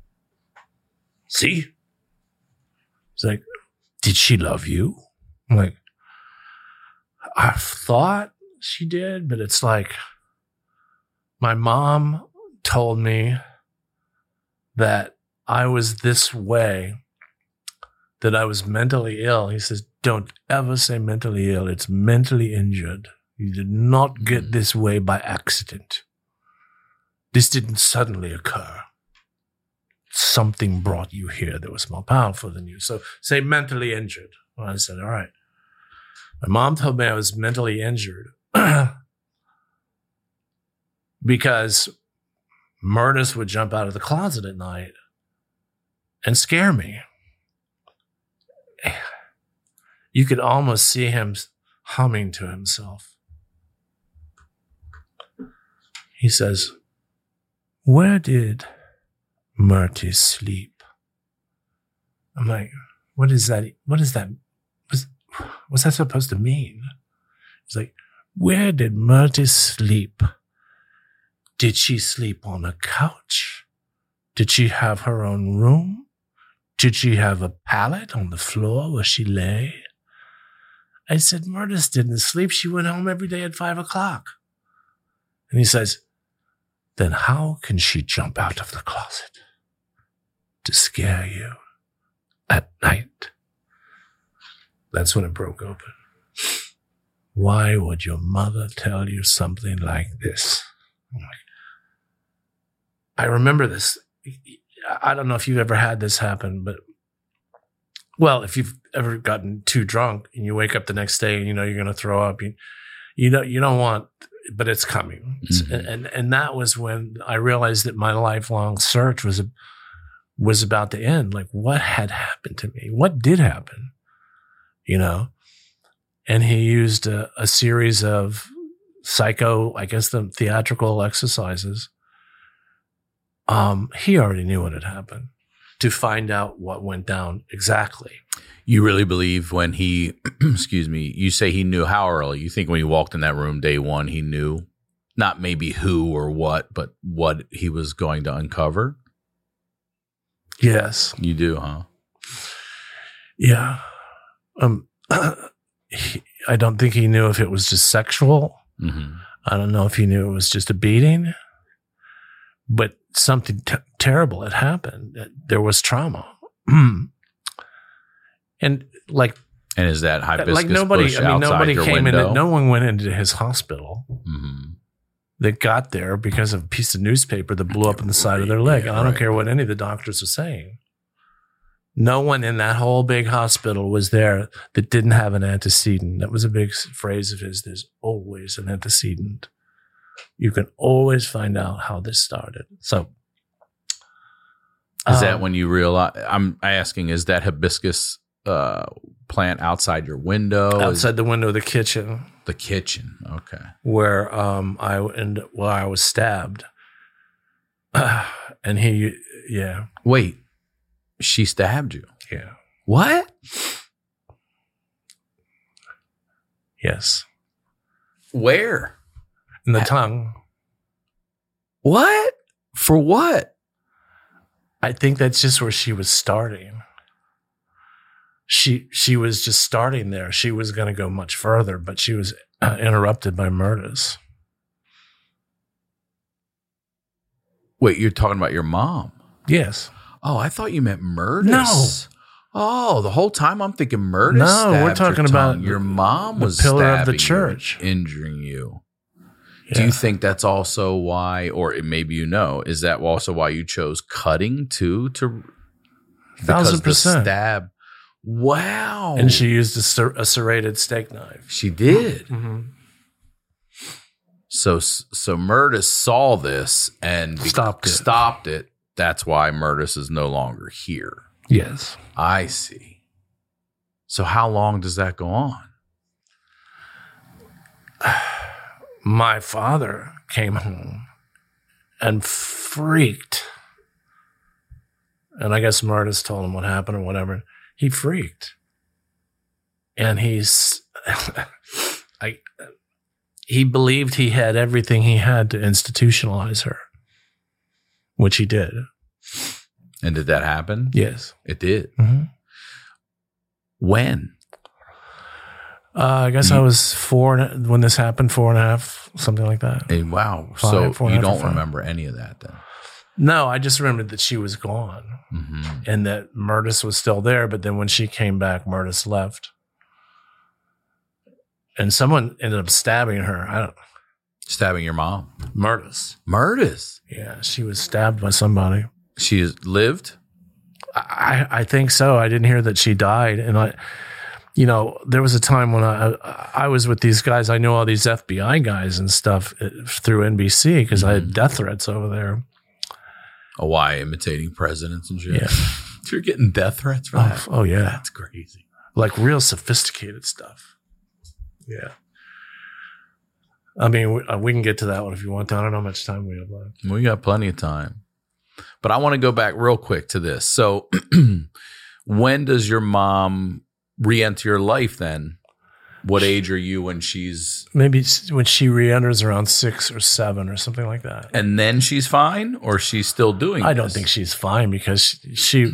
See? He's like, did she love you? I'm like, I thought she did, but it's like, my mom told me that I was this way, that I was mentally ill. He says, don't ever say mentally ill. It's mentally injured. You did not get this way by accident. This didn't suddenly occur. Something brought you here that was more powerful than you. So say mentally injured. Well, I said, all right. My mom told me I was mentally injured because Murtis would jump out of the closet at night and scare me. You could almost see him humming to himself. He says, where did Murtis sleep? I'm like, what is that? What is that? What's that supposed to mean? He's like, where did Murtis sleep? Did she sleep on a couch? Did she have her own room? Did she have a pallet on the floor where she lay? I said, Murtis didn't sleep. She went home every day at 5 o'clock. And he says, then how can she jump out of the closet to scare you at night? That's when it broke open. Why would your mother tell you something like this? I'm like, I remember this. I don't know if you've ever had this happen, but, well, if you've ever gotten too drunk and you wake up the next day and you know you're going to throw up, you don't want, but it's coming. Mm-hmm. And that was when I realized that my lifelong search was about to end. Like, what had happened to me? What did happen? And he used a series of the theatrical exercises he already knew what had happened to find out what went down exactly. You really believe when he, excuse me, you say he knew how early? You think when he walked in that room day one, he knew not maybe who or what, but what he was going to uncover? Yes. You do, huh? Yeah. I don't think he knew if it was just sexual. Mm-hmm. I don't know if he knew it was just a beating, but something terrible had happened. There was trauma. And is that hibiscus like nobody, bush I mean, outside nobody your came window? in. No one went into his hospital. Mm-hmm. They got there because of a piece of newspaper that blew up in the side of their leg. And I don't care what any of the doctors are saying. No one in that whole big hospital was there that didn't have an antecedent. That was a big phrase of his. There's always an antecedent. You can always find out how this started. So, is that when you realize? I'm asking. Is that hibiscus plant outside your window? Outside the window of the kitchen. The kitchen. Okay. Where I was stabbed, and he, yeah. Wait, she stabbed you? Yeah. What? Yes. Where? In the tongue. What? For what? I think that's just where she was starting. She was just starting there. She was going to go much further, but she was interrupted by Murtis. Wait, you're talking about your mom? Yes. Oh, I thought you meant Murtis. No. Oh, the whole time I'm thinking Murtis. No, we're talking about your mom was the pillar of the stabbing church, you, injuring you. Yeah. Do you think that's also why, or maybe you know, is that also why you chose cutting too? Because 1,000%. the stab. Wow. And she used a serrated steak knife. She did. Mm-hmm. So Murtis saw this and stopped it. That's why Murtis is no longer here. Yes. I see. So how long does that go on? My father came home and freaked. And I guess Murtis told him what happened or whatever. He freaked. And he believed he had everything he had to institutionalize her, which he did. And did that happen? Yes. It did. Mm-hmm. When? I guess I was 4 when this happened, 4.5, something like that. Hey, wow. 5, so you don't remember any of that then? No, I just remembered that she was gone and that Murtis was still there. But then when she came back, Murtis left. And someone ended up stabbing her. Stabbing your mom? Murtis. Murtis? Yeah, she was stabbed by somebody. She lived? I think so. I didn't hear that she died. And there was a time when I was with these guys. I knew all these FBI guys and stuff through NBC because I had death threats over there. Oh, why? Imitating presidents and shit? Yeah. You're getting death threats for that? Oh, yeah. That's crazy. Like real sophisticated stuff. Yeah. I mean, we can get to that one if you want to. I don't know how much time we have left. We got plenty of time. But I want to go back real quick to this. So when does your mom re-enter your life then? What age are you when she's... Maybe when she re-enters around 6 or 7 or something like that. And then she's fine? Or she's still doing I don't think she's fine because she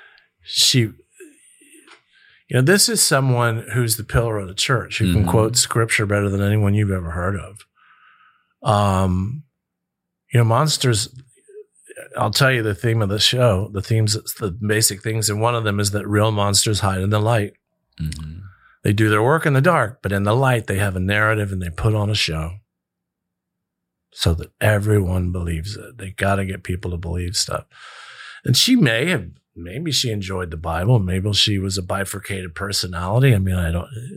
this is someone who's the pillar of the church, who can quote scripture better than anyone you've ever heard of. Monsters... I'll tell you the theme of the show, the basic things. And one of them is that real monsters hide in the light. Mm-hmm. They do their work in the dark, but in the light, they have a narrative and they put on a show so that everyone believes it. They got to get people to believe stuff. And she maybe she enjoyed the Bible. Maybe she was a bifurcated personality. I mean,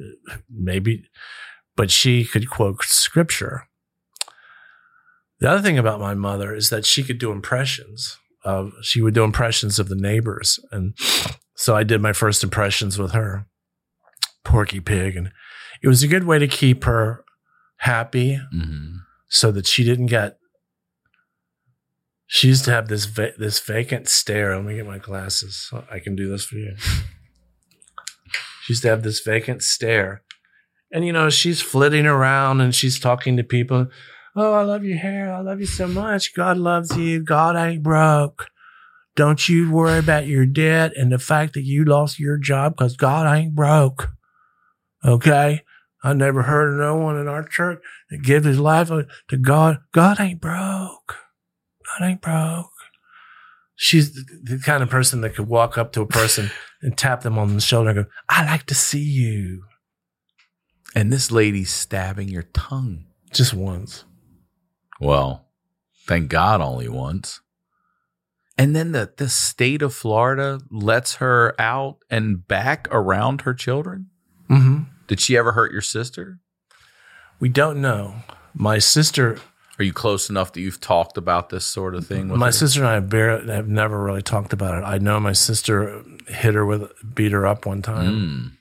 but she could quote scripture. The other thing about my mother is that she could do impressions. She would do impressions of the neighbors. And so I did my first impressions with her, Porky Pig. And it was a good way to keep her happy so that she didn't get She used to have this vacant stare. Let me get my glasses so I can do this for you. She used to have this vacant stare. And, you know, she's flitting around and she's talking to people. Oh, I love your hair. I love you so much. God loves you. God ain't broke. Don't you worry about your debt and the fact that you lost your job because God ain't broke. Okay? I never heard of no one in our church that gives his life to God. God ain't broke. God ain't broke. She's the kind of person that could walk up to a person and tap them on the shoulder and go, I like to see you. And this lady's stabbing your tongue. Just once. Well, thank God only once. And then the state of Florida lets her out and back around her children? Mm-hmm. Did she ever hurt your sister? We don't know. My sister... Are you close enough that you've talked about this sort of thing with my her? sister and I have never really talked about it. I know my sister beat her up one time.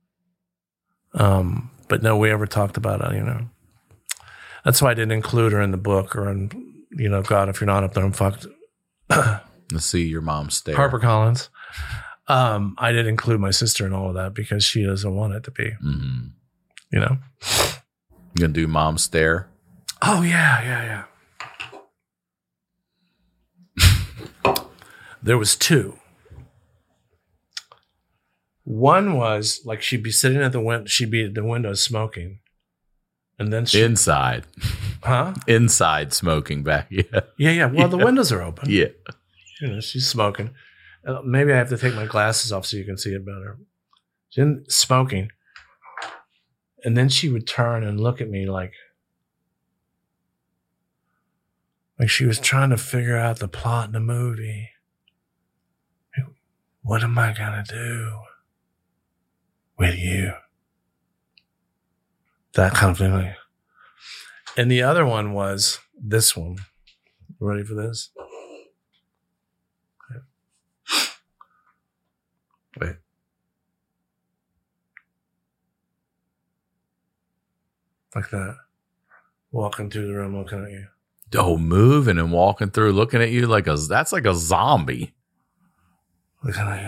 But no, we ever talked about it, you know. That's why I didn't include her in the book or in, you know, God, if you're not up there, I'm fucked. Let's see your mom stare. HarperCollins. I didn't include my sister in all of that because she doesn't want it to be, you know. You gonna do mom stare? Oh, yeah. There was two. One was like she'd be sitting at the window. She'd be at the window smoking, and then inside, inside smoking back. Yeah. Well, the windows are open. Yeah, you know she's smoking. Maybe I have to take my glasses off so you can see it better. She's smoking, and then she would turn and look at me like she was trying to figure out the plot in the movie. What am I gonna do with you? That kind of thing. And the other one was this one. Ready for this? Okay. Wait. Like that. Walking through the room looking at you. Oh, moving and walking through, looking at you that's like a zombie. Looking at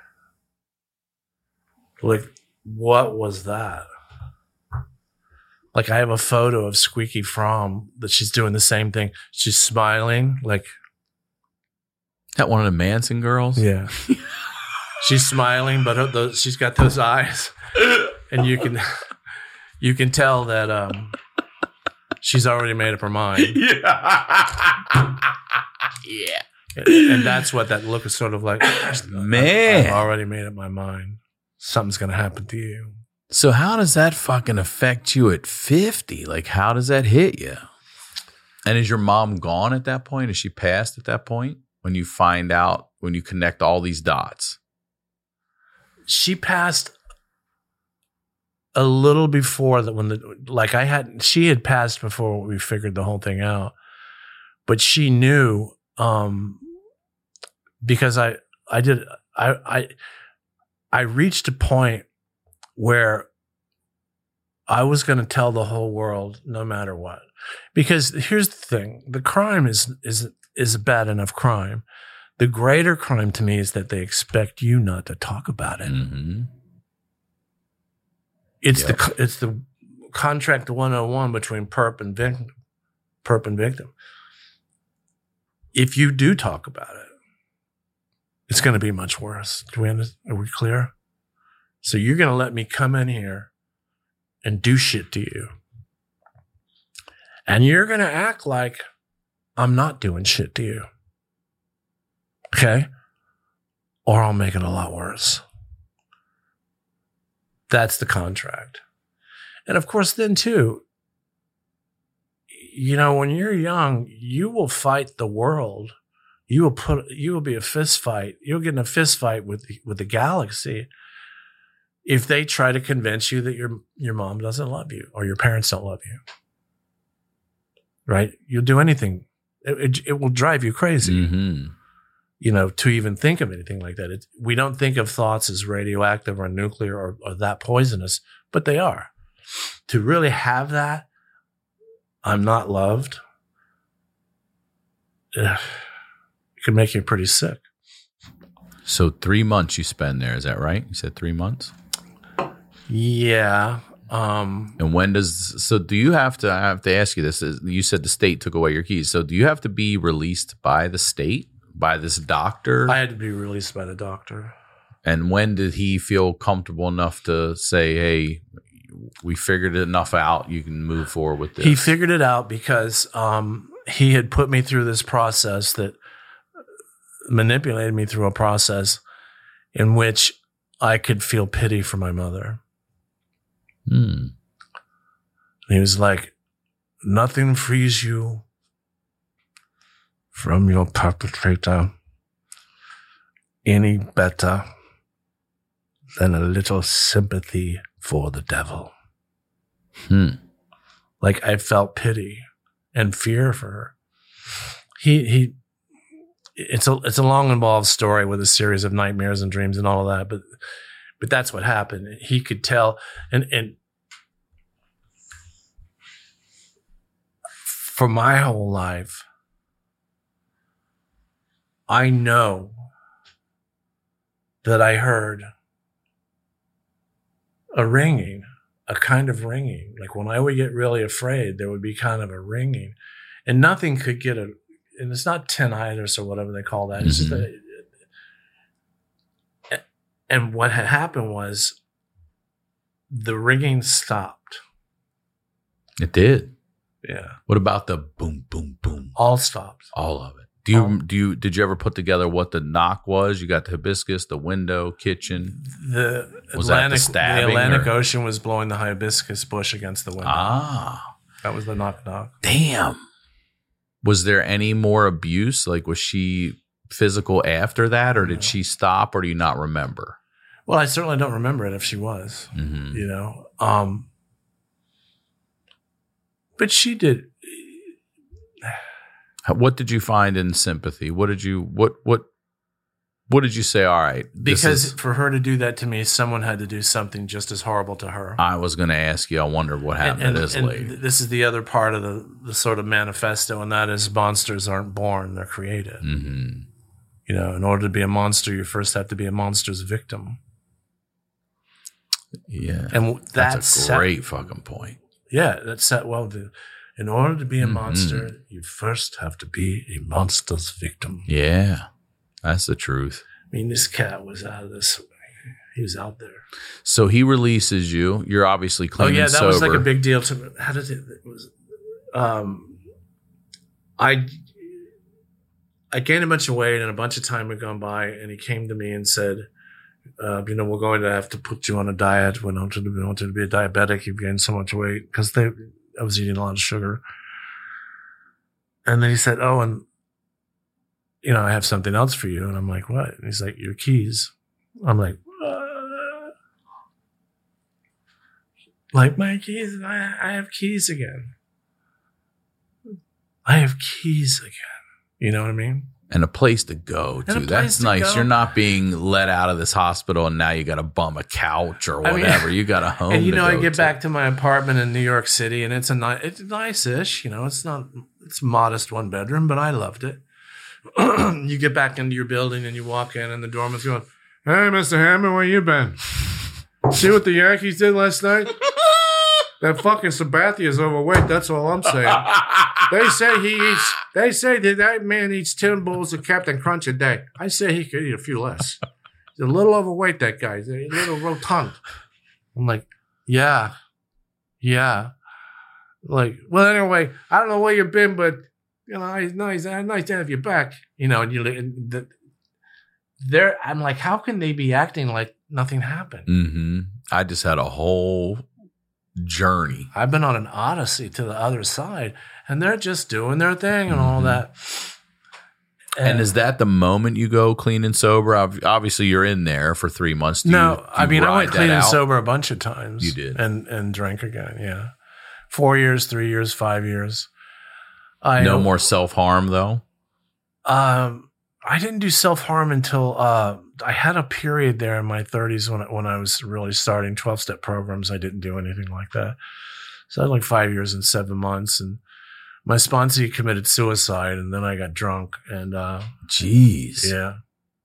you. Like, what was that? Like, I have a photo of Squeaky Fromm that she's doing the same thing. She's smiling, like. That one of the Manson girls? Yeah. She's smiling, but she's got those eyes. And you can tell that she's already made up her mind. Yeah. Yeah. And that's what that look is sort of like. Man. I've already made up my mind. Something's going to happen to you. So how does that fucking affect you at 50? Like, how does that hit you? And is your mom gone at that point? Is she passed at that point? When you find out, when you connect all these dots? She passed a little before that she had passed before we figured the whole thing out. But she knew, because I reached a point where I was going to tell the whole world no matter what. Because here's the thing, the crime is a bad enough crime. The greater crime to me is that they expect you not to talk about it. Mm-hmm. It's the contract 101 between perp and victim. If you do talk about it, it's going to be much worse. Are we clear? So you're going to let me come in here and do shit to you. And you're going to act like I'm not doing shit to you. Okay? Or I'll make it a lot worse. That's the contract. And of course, then too, you know, when you're young, you will fight the world. You will be a fist fight. You'll get in a fist fight with the galaxy if they try to convince you that your mom doesn't love you or your parents don't love you. Right? You'll do anything. It will drive you crazy. Mm-hmm. You know, to even think of anything like that. We don't think of thoughts as radioactive or nuclear or that poisonous, but they are. To really have that, I'm not loved. could make you pretty sick. So 3 months you spend there. Is that right? You said 3 months? Yeah. And when do you have to, I have to ask you this, you said the state took away your keys. So do you have to be released by the state, by this doctor? I had to be released by the doctor. And when did he feel comfortable enough to say, hey, we figured enough out, you can move forward with this? He figured it out because he had put me through this process that manipulated me through a process in which I could feel pity for my mother. He was like, nothing frees you from your perpetrator any better than a little sympathy for the devil. Like I felt pity and fear for her. It's a long involved story with a series of nightmares and dreams and all of that, but that's what happened. He could tell, and for my whole life, I know that I heard a ringing, a kind of ringing. Like when I would get really afraid, there would be kind of a ringing, and nothing could get and it's not tinnitus or whatever they call that. It's just and what had happened was the ringing stopped. It did. Yeah. What about the boom, boom, boom? All stopped. All of it. Did you ever put together what the knock was? You got the hibiscus, the window, kitchen. The Was that the stabbing, Atlantic or- Ocean was blowing the hibiscus bush against the window. That was the knock knock. Damn. Was there any more abuse? Like, was she physical after that, or did she stop, or do you not remember? Well, I certainly don't remember it if she was, you know. But she did. What did you find in sympathy? What did you say? All right, because for her to do that to me, someone had to do something just as horrible to her. I was going to ask you. I wonder what happened to this lady. This is the other part of the sort of manifesto, and that is monsters aren't born; they're created. You know, in order to be a monster, you first have to be a monster's victim. Yeah, and that's a great fucking point. Yeah, that's set well. In order to be a monster, you first have to be a monster's victim. Yeah, that's the truth. I mean, this cat was out of this. He was out there. So he releases you. You're obviously clean and sober. Oh, yeah, that was like a big deal to me. How did it was, I gained a bunch of weight and a bunch of time had gone by, and he came to me and said, you know, we're going to have to put you on a diet. We want you to be a diabetic. You've gained so much weight, because I was eating a lot of sugar. And then he said, oh, and, you know, I have something else for you. And I'm like, what? And he's like, your keys. I'm like, what? Like, my keys? I have keys again. I have keys again. You know what I mean? And a place to go, too. That's nice. You're not being let out of this hospital and now you got to bum a couch or whatever. You got a home. And, you know, I get back to my apartment in New York City, and it's nice-ish. You know, it's modest 1 bedroom, but I loved it. You get back into your building and you walk in, and the doorman's going, hey, Mr. Hammond, where you been? See what the Yankees did last night? That fucking Sabathia's overweight. That's all I'm saying. They say that man eats 10 bowls of Captain Crunch a day. I say he could eat a few less. He's a little overweight, that guy. He's a little rotund. I'm like, yeah. Like, well, anyway, I don't know where you've been, but, you know, it's nice to have you back. You know, and I'm like, how can they be acting like nothing happened? I just had a whole journey. I've been on an odyssey to the other side, and they're just doing their thing and all that. And is that the moment you go clean and sober? Obviously, you're in there for 3 months. I went clean and sober a bunch of times. You did. And drank again, yeah. 4 years, 3 years, 5 years. No more self-harm, though? I didn't do self-harm until I had a period there in my 30s when I was really starting 12-step programs. I didn't do anything like that. So I had like 5 years and 7 months. my sponsee committed suicide, and then I got drunk, and Jeez. yeah.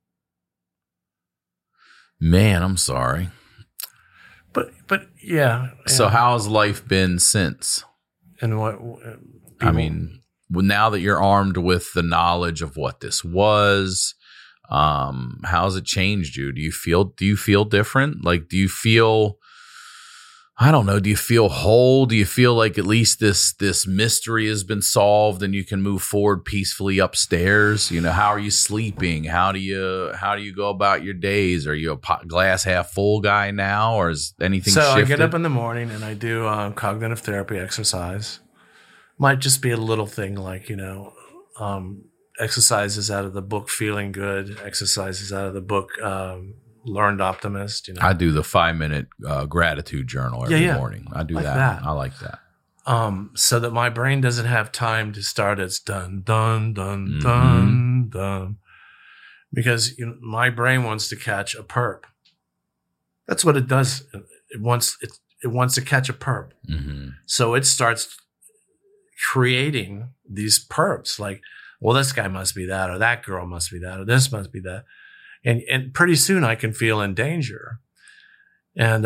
Man, I'm sorry. But yeah. So how's life been since? And what? I mean, now that you're armed with the knowledge of what this was, how's it changed you? Do you feel different? Like, do you feel, I don't know, do you feel whole? Do you feel like at least this mystery has been solved and you can move forward peacefully upstairs? You know, how are you sleeping? How do you go about your days? Are you a glass half full guy now, or is anything so shifted? I get up in the morning and I do cognitive therapy exercise. Might just be a little thing like, exercises out of the book Feeling Good, exercises out of the book Learned Optimist. I do the 5-minute gratitude journal every morning. I do like that. I like that. So that my brain doesn't have time to start its dun, dun, dun, dun, dun. Because my brain wants to catch a perp. That's what it does. It wants to catch a perp. Mm-hmm. So it starts creating these perps like, well, this guy must be that, or that girl must be that, or this must be that. And pretty soon I can feel in danger. And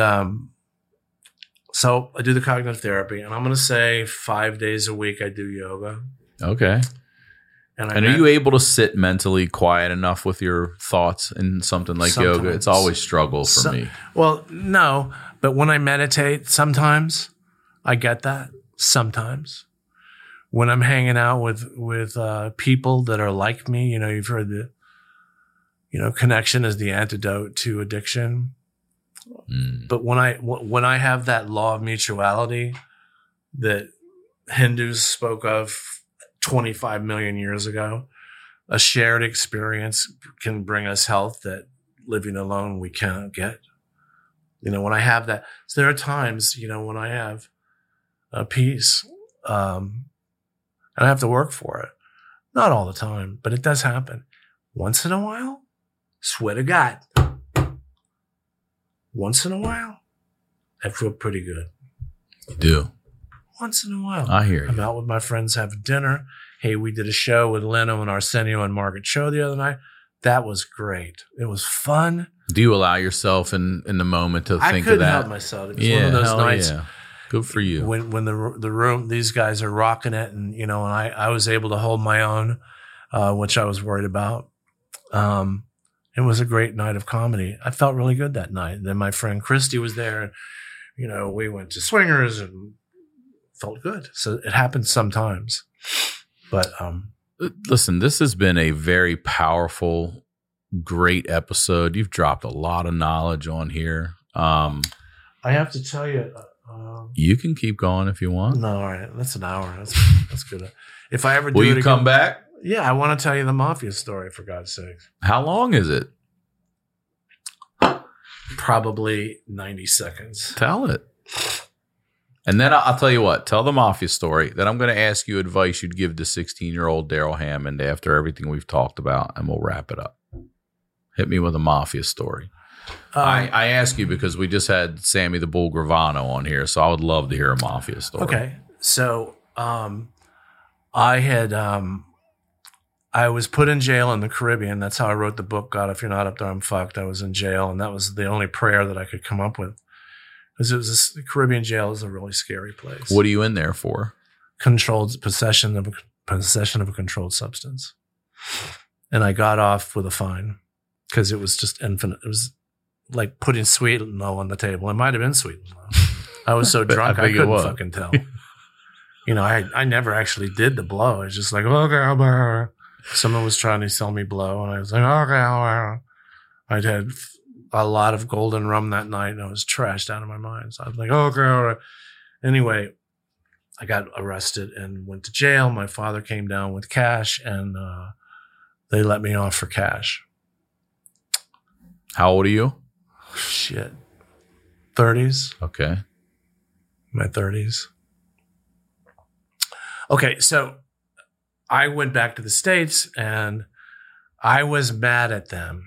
so I do the cognitive therapy, and I'm going to say 5 days a week I do yoga. Okay. And are you able to sit mentally quiet enough with your thoughts in something like yoga? It's always struggle for me. Well, no, but when I meditate, sometimes I get that. Sometimes. When I'm hanging out with people that are like me, you've heard the, connection is the antidote to addiction. Mm. But when I have that law of mutuality that Hindus spoke of 25 million years ago, a shared experience can bring us health that living alone we cannot get. When I have that, so there are times, when I have peace, and I have to work for it. Not all the time, but it does happen. Once in a while, swear to God, once in a while, I feel pretty good. You do? Once in a while. I hear you. I'm out with my friends having dinner. Hey, we did a show with Leno and Arsenio and Margaret Cho the other night. That was great. It was fun. Do you allow yourself in the moment to think of that? I couldn't help myself. It was one of those nights. Yeah. Good for you. When the room, these guys are rocking it, and and I was able to hold my own, which I was worried about. It was a great night of comedy. I felt really good that night. And then my friend Christy was there, and we went to Swingers and felt good. So it happens sometimes, but listen, this has been a very powerful, great episode. You've dropped a lot of knowledge on here. I have to tell you. You can keep going if you want. No, all right. That's an hour. That's good. If I ever do Will you again, come back? Yeah, I want to tell you the mafia story, for God's sakes. How long is it? Probably 90 seconds. Tell it. And then I'll tell you what. Tell the mafia story. Then I'm going to ask you advice you'd give to 16-year-old Darrell Hammond after everything we've talked about, and we'll wrap it up. Hit me with a mafia story. I ask you because we just had Sammy the Bull Gravano on here, so I would love to hear a mafia story. Okay. So I was put in jail in the Caribbean. That's how I wrote the book, God, If You're Not Up There, I'm Fucked. I was in jail, and that was the only prayer that I could come up with. Because the Caribbean jail is a really scary place. What are you in there for? Controlled possession of a controlled substance. And I got off with a fine because it was just infinite. It was like putting sweet and low on the table. It might have been sweet and low. I was so drunk I couldn't fucking tell. I never actually did the blow. I was just like, okay. Someone was trying to sell me blow, and I was like, okay. I'd had a lot of golden rum that night, and I was trashed out of my mind. So I was like, okay. Anyway, I got arrested and went to jail. My father came down with cash, and they let me off for cash. How old are you? Shit. 30s. Okay. My 30s. Okay, so I went back to the States and I was mad at them.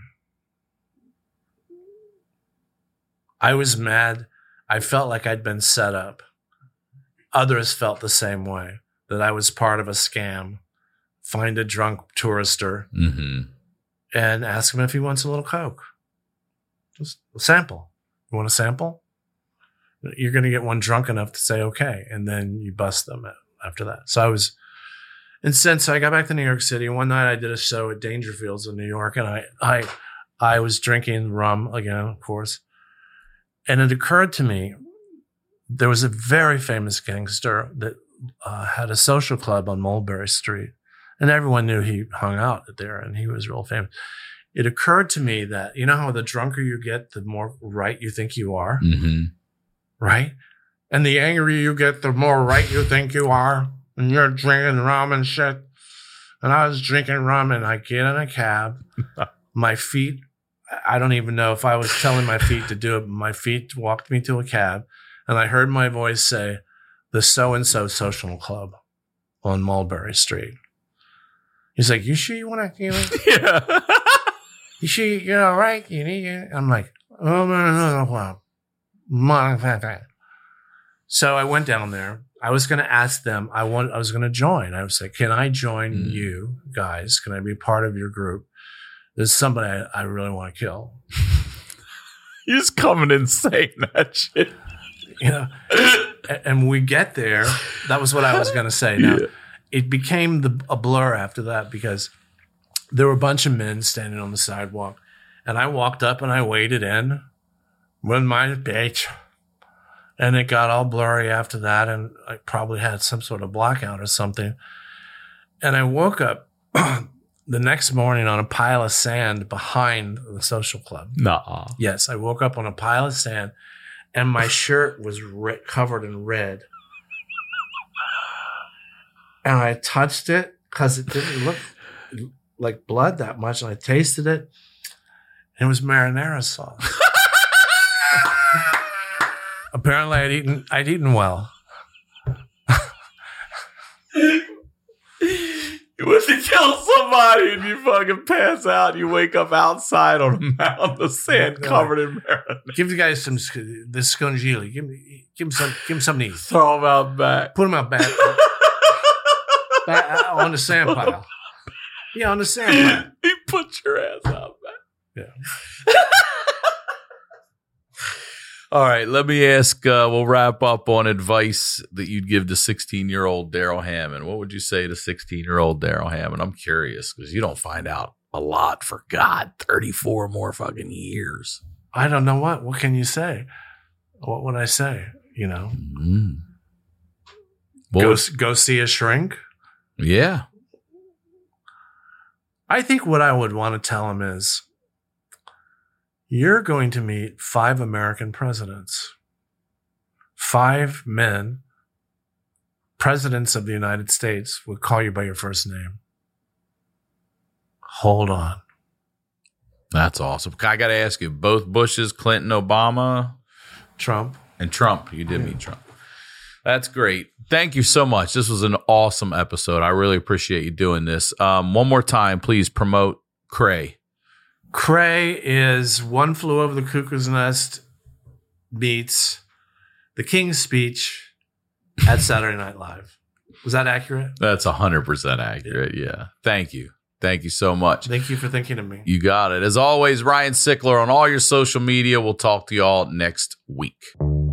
I was mad. I felt like I'd been set up. Others felt the same way. that I was part of a scam, find a drunk tourister and ask him if he wants a little Coke. Just a sample. You want a sample? You're going to get one drunk enough to say, okay. And then you bust them after that. So I was incensed. So I got back to New York City. One night I did a show at Dangerfields in New York, and I was drinking rum again, of course. And it occurred to me, there was a very famous gangster that had a social club on Mulberry Street, and everyone knew he hung out there, and he was real famous. It occurred to me that, you know how the drunker you get, the more right you think you are, right? And the angrier you get, the more right you think you are, and you're drinking rum and shit. And I was drinking rum, and I get in a cab. My feet, I don't even know if I was telling my feet to do it, but my feet walked me to a cab, and I heard my voice say, the so-and-so social club on Mulberry Street. He's like, you sure you want to, Yeah. you sure you're all right? I'm like, oh, no. So I went down there. I was going to ask them, I was going to join. I was like, can I join you guys? Can I be part of your group? There's somebody I really want to kill. You're just coming in saying that shit. You know, and we get there. That was what I was going to say. Now, it became a blur after that because there were a bunch of men standing on the sidewalk, and I walked up and I waded in with my bitch, and it got all blurry after that, and I probably had some sort of blackout or something. And I woke up the next morning on a pile of sand behind the social club. Nuh-uh. Yes, I woke up on a pile of sand, and my shirt was covered in red. And I touched it because it didn't look like blood that much, and I tasted it, and it was marinara sauce. Apparently, I'd eaten well. You went to kill somebody and you fucking pass out. And you wake up outside on a mountain of sand covered in marinara. Give the guys some this scungili. Give him some to eat. Throw them out back. Put them out back on the sand pile. Yeah, on the sand pile. You put your ass out back. Yeah. All right, let me ask, we'll wrap up on advice that you'd give to 16-year-old Daryl Hammond. What would you say to 16-year-old Daryl Hammond? I'm curious because you don't find out a lot for, 34 more fucking years. I don't know what. What can you say? What would I say? You know? Go see a shrink? Yeah. I think what I would want to tell him is, you're going to meet 5 American presidents. 5 men, presidents of the United States, would call you by your first name. Hold on. That's awesome. I got to ask you, both Bushes, Clinton, Obama, Trump. And Trump. You did meet Trump. That's great. Thank you so much. This was an awesome episode. I really appreciate you doing this. One more time, please promote Cray. Cray is One Flew Over the Cuckoo's Nest meets The King's Speech at Saturday Night Live. Was that accurate? That's 100% accurate. Yeah. Thank you. Thank you so much. Thank you for thinking of me. You got it. As always, Ryan Sickler on all your social media. We'll talk to you all next week.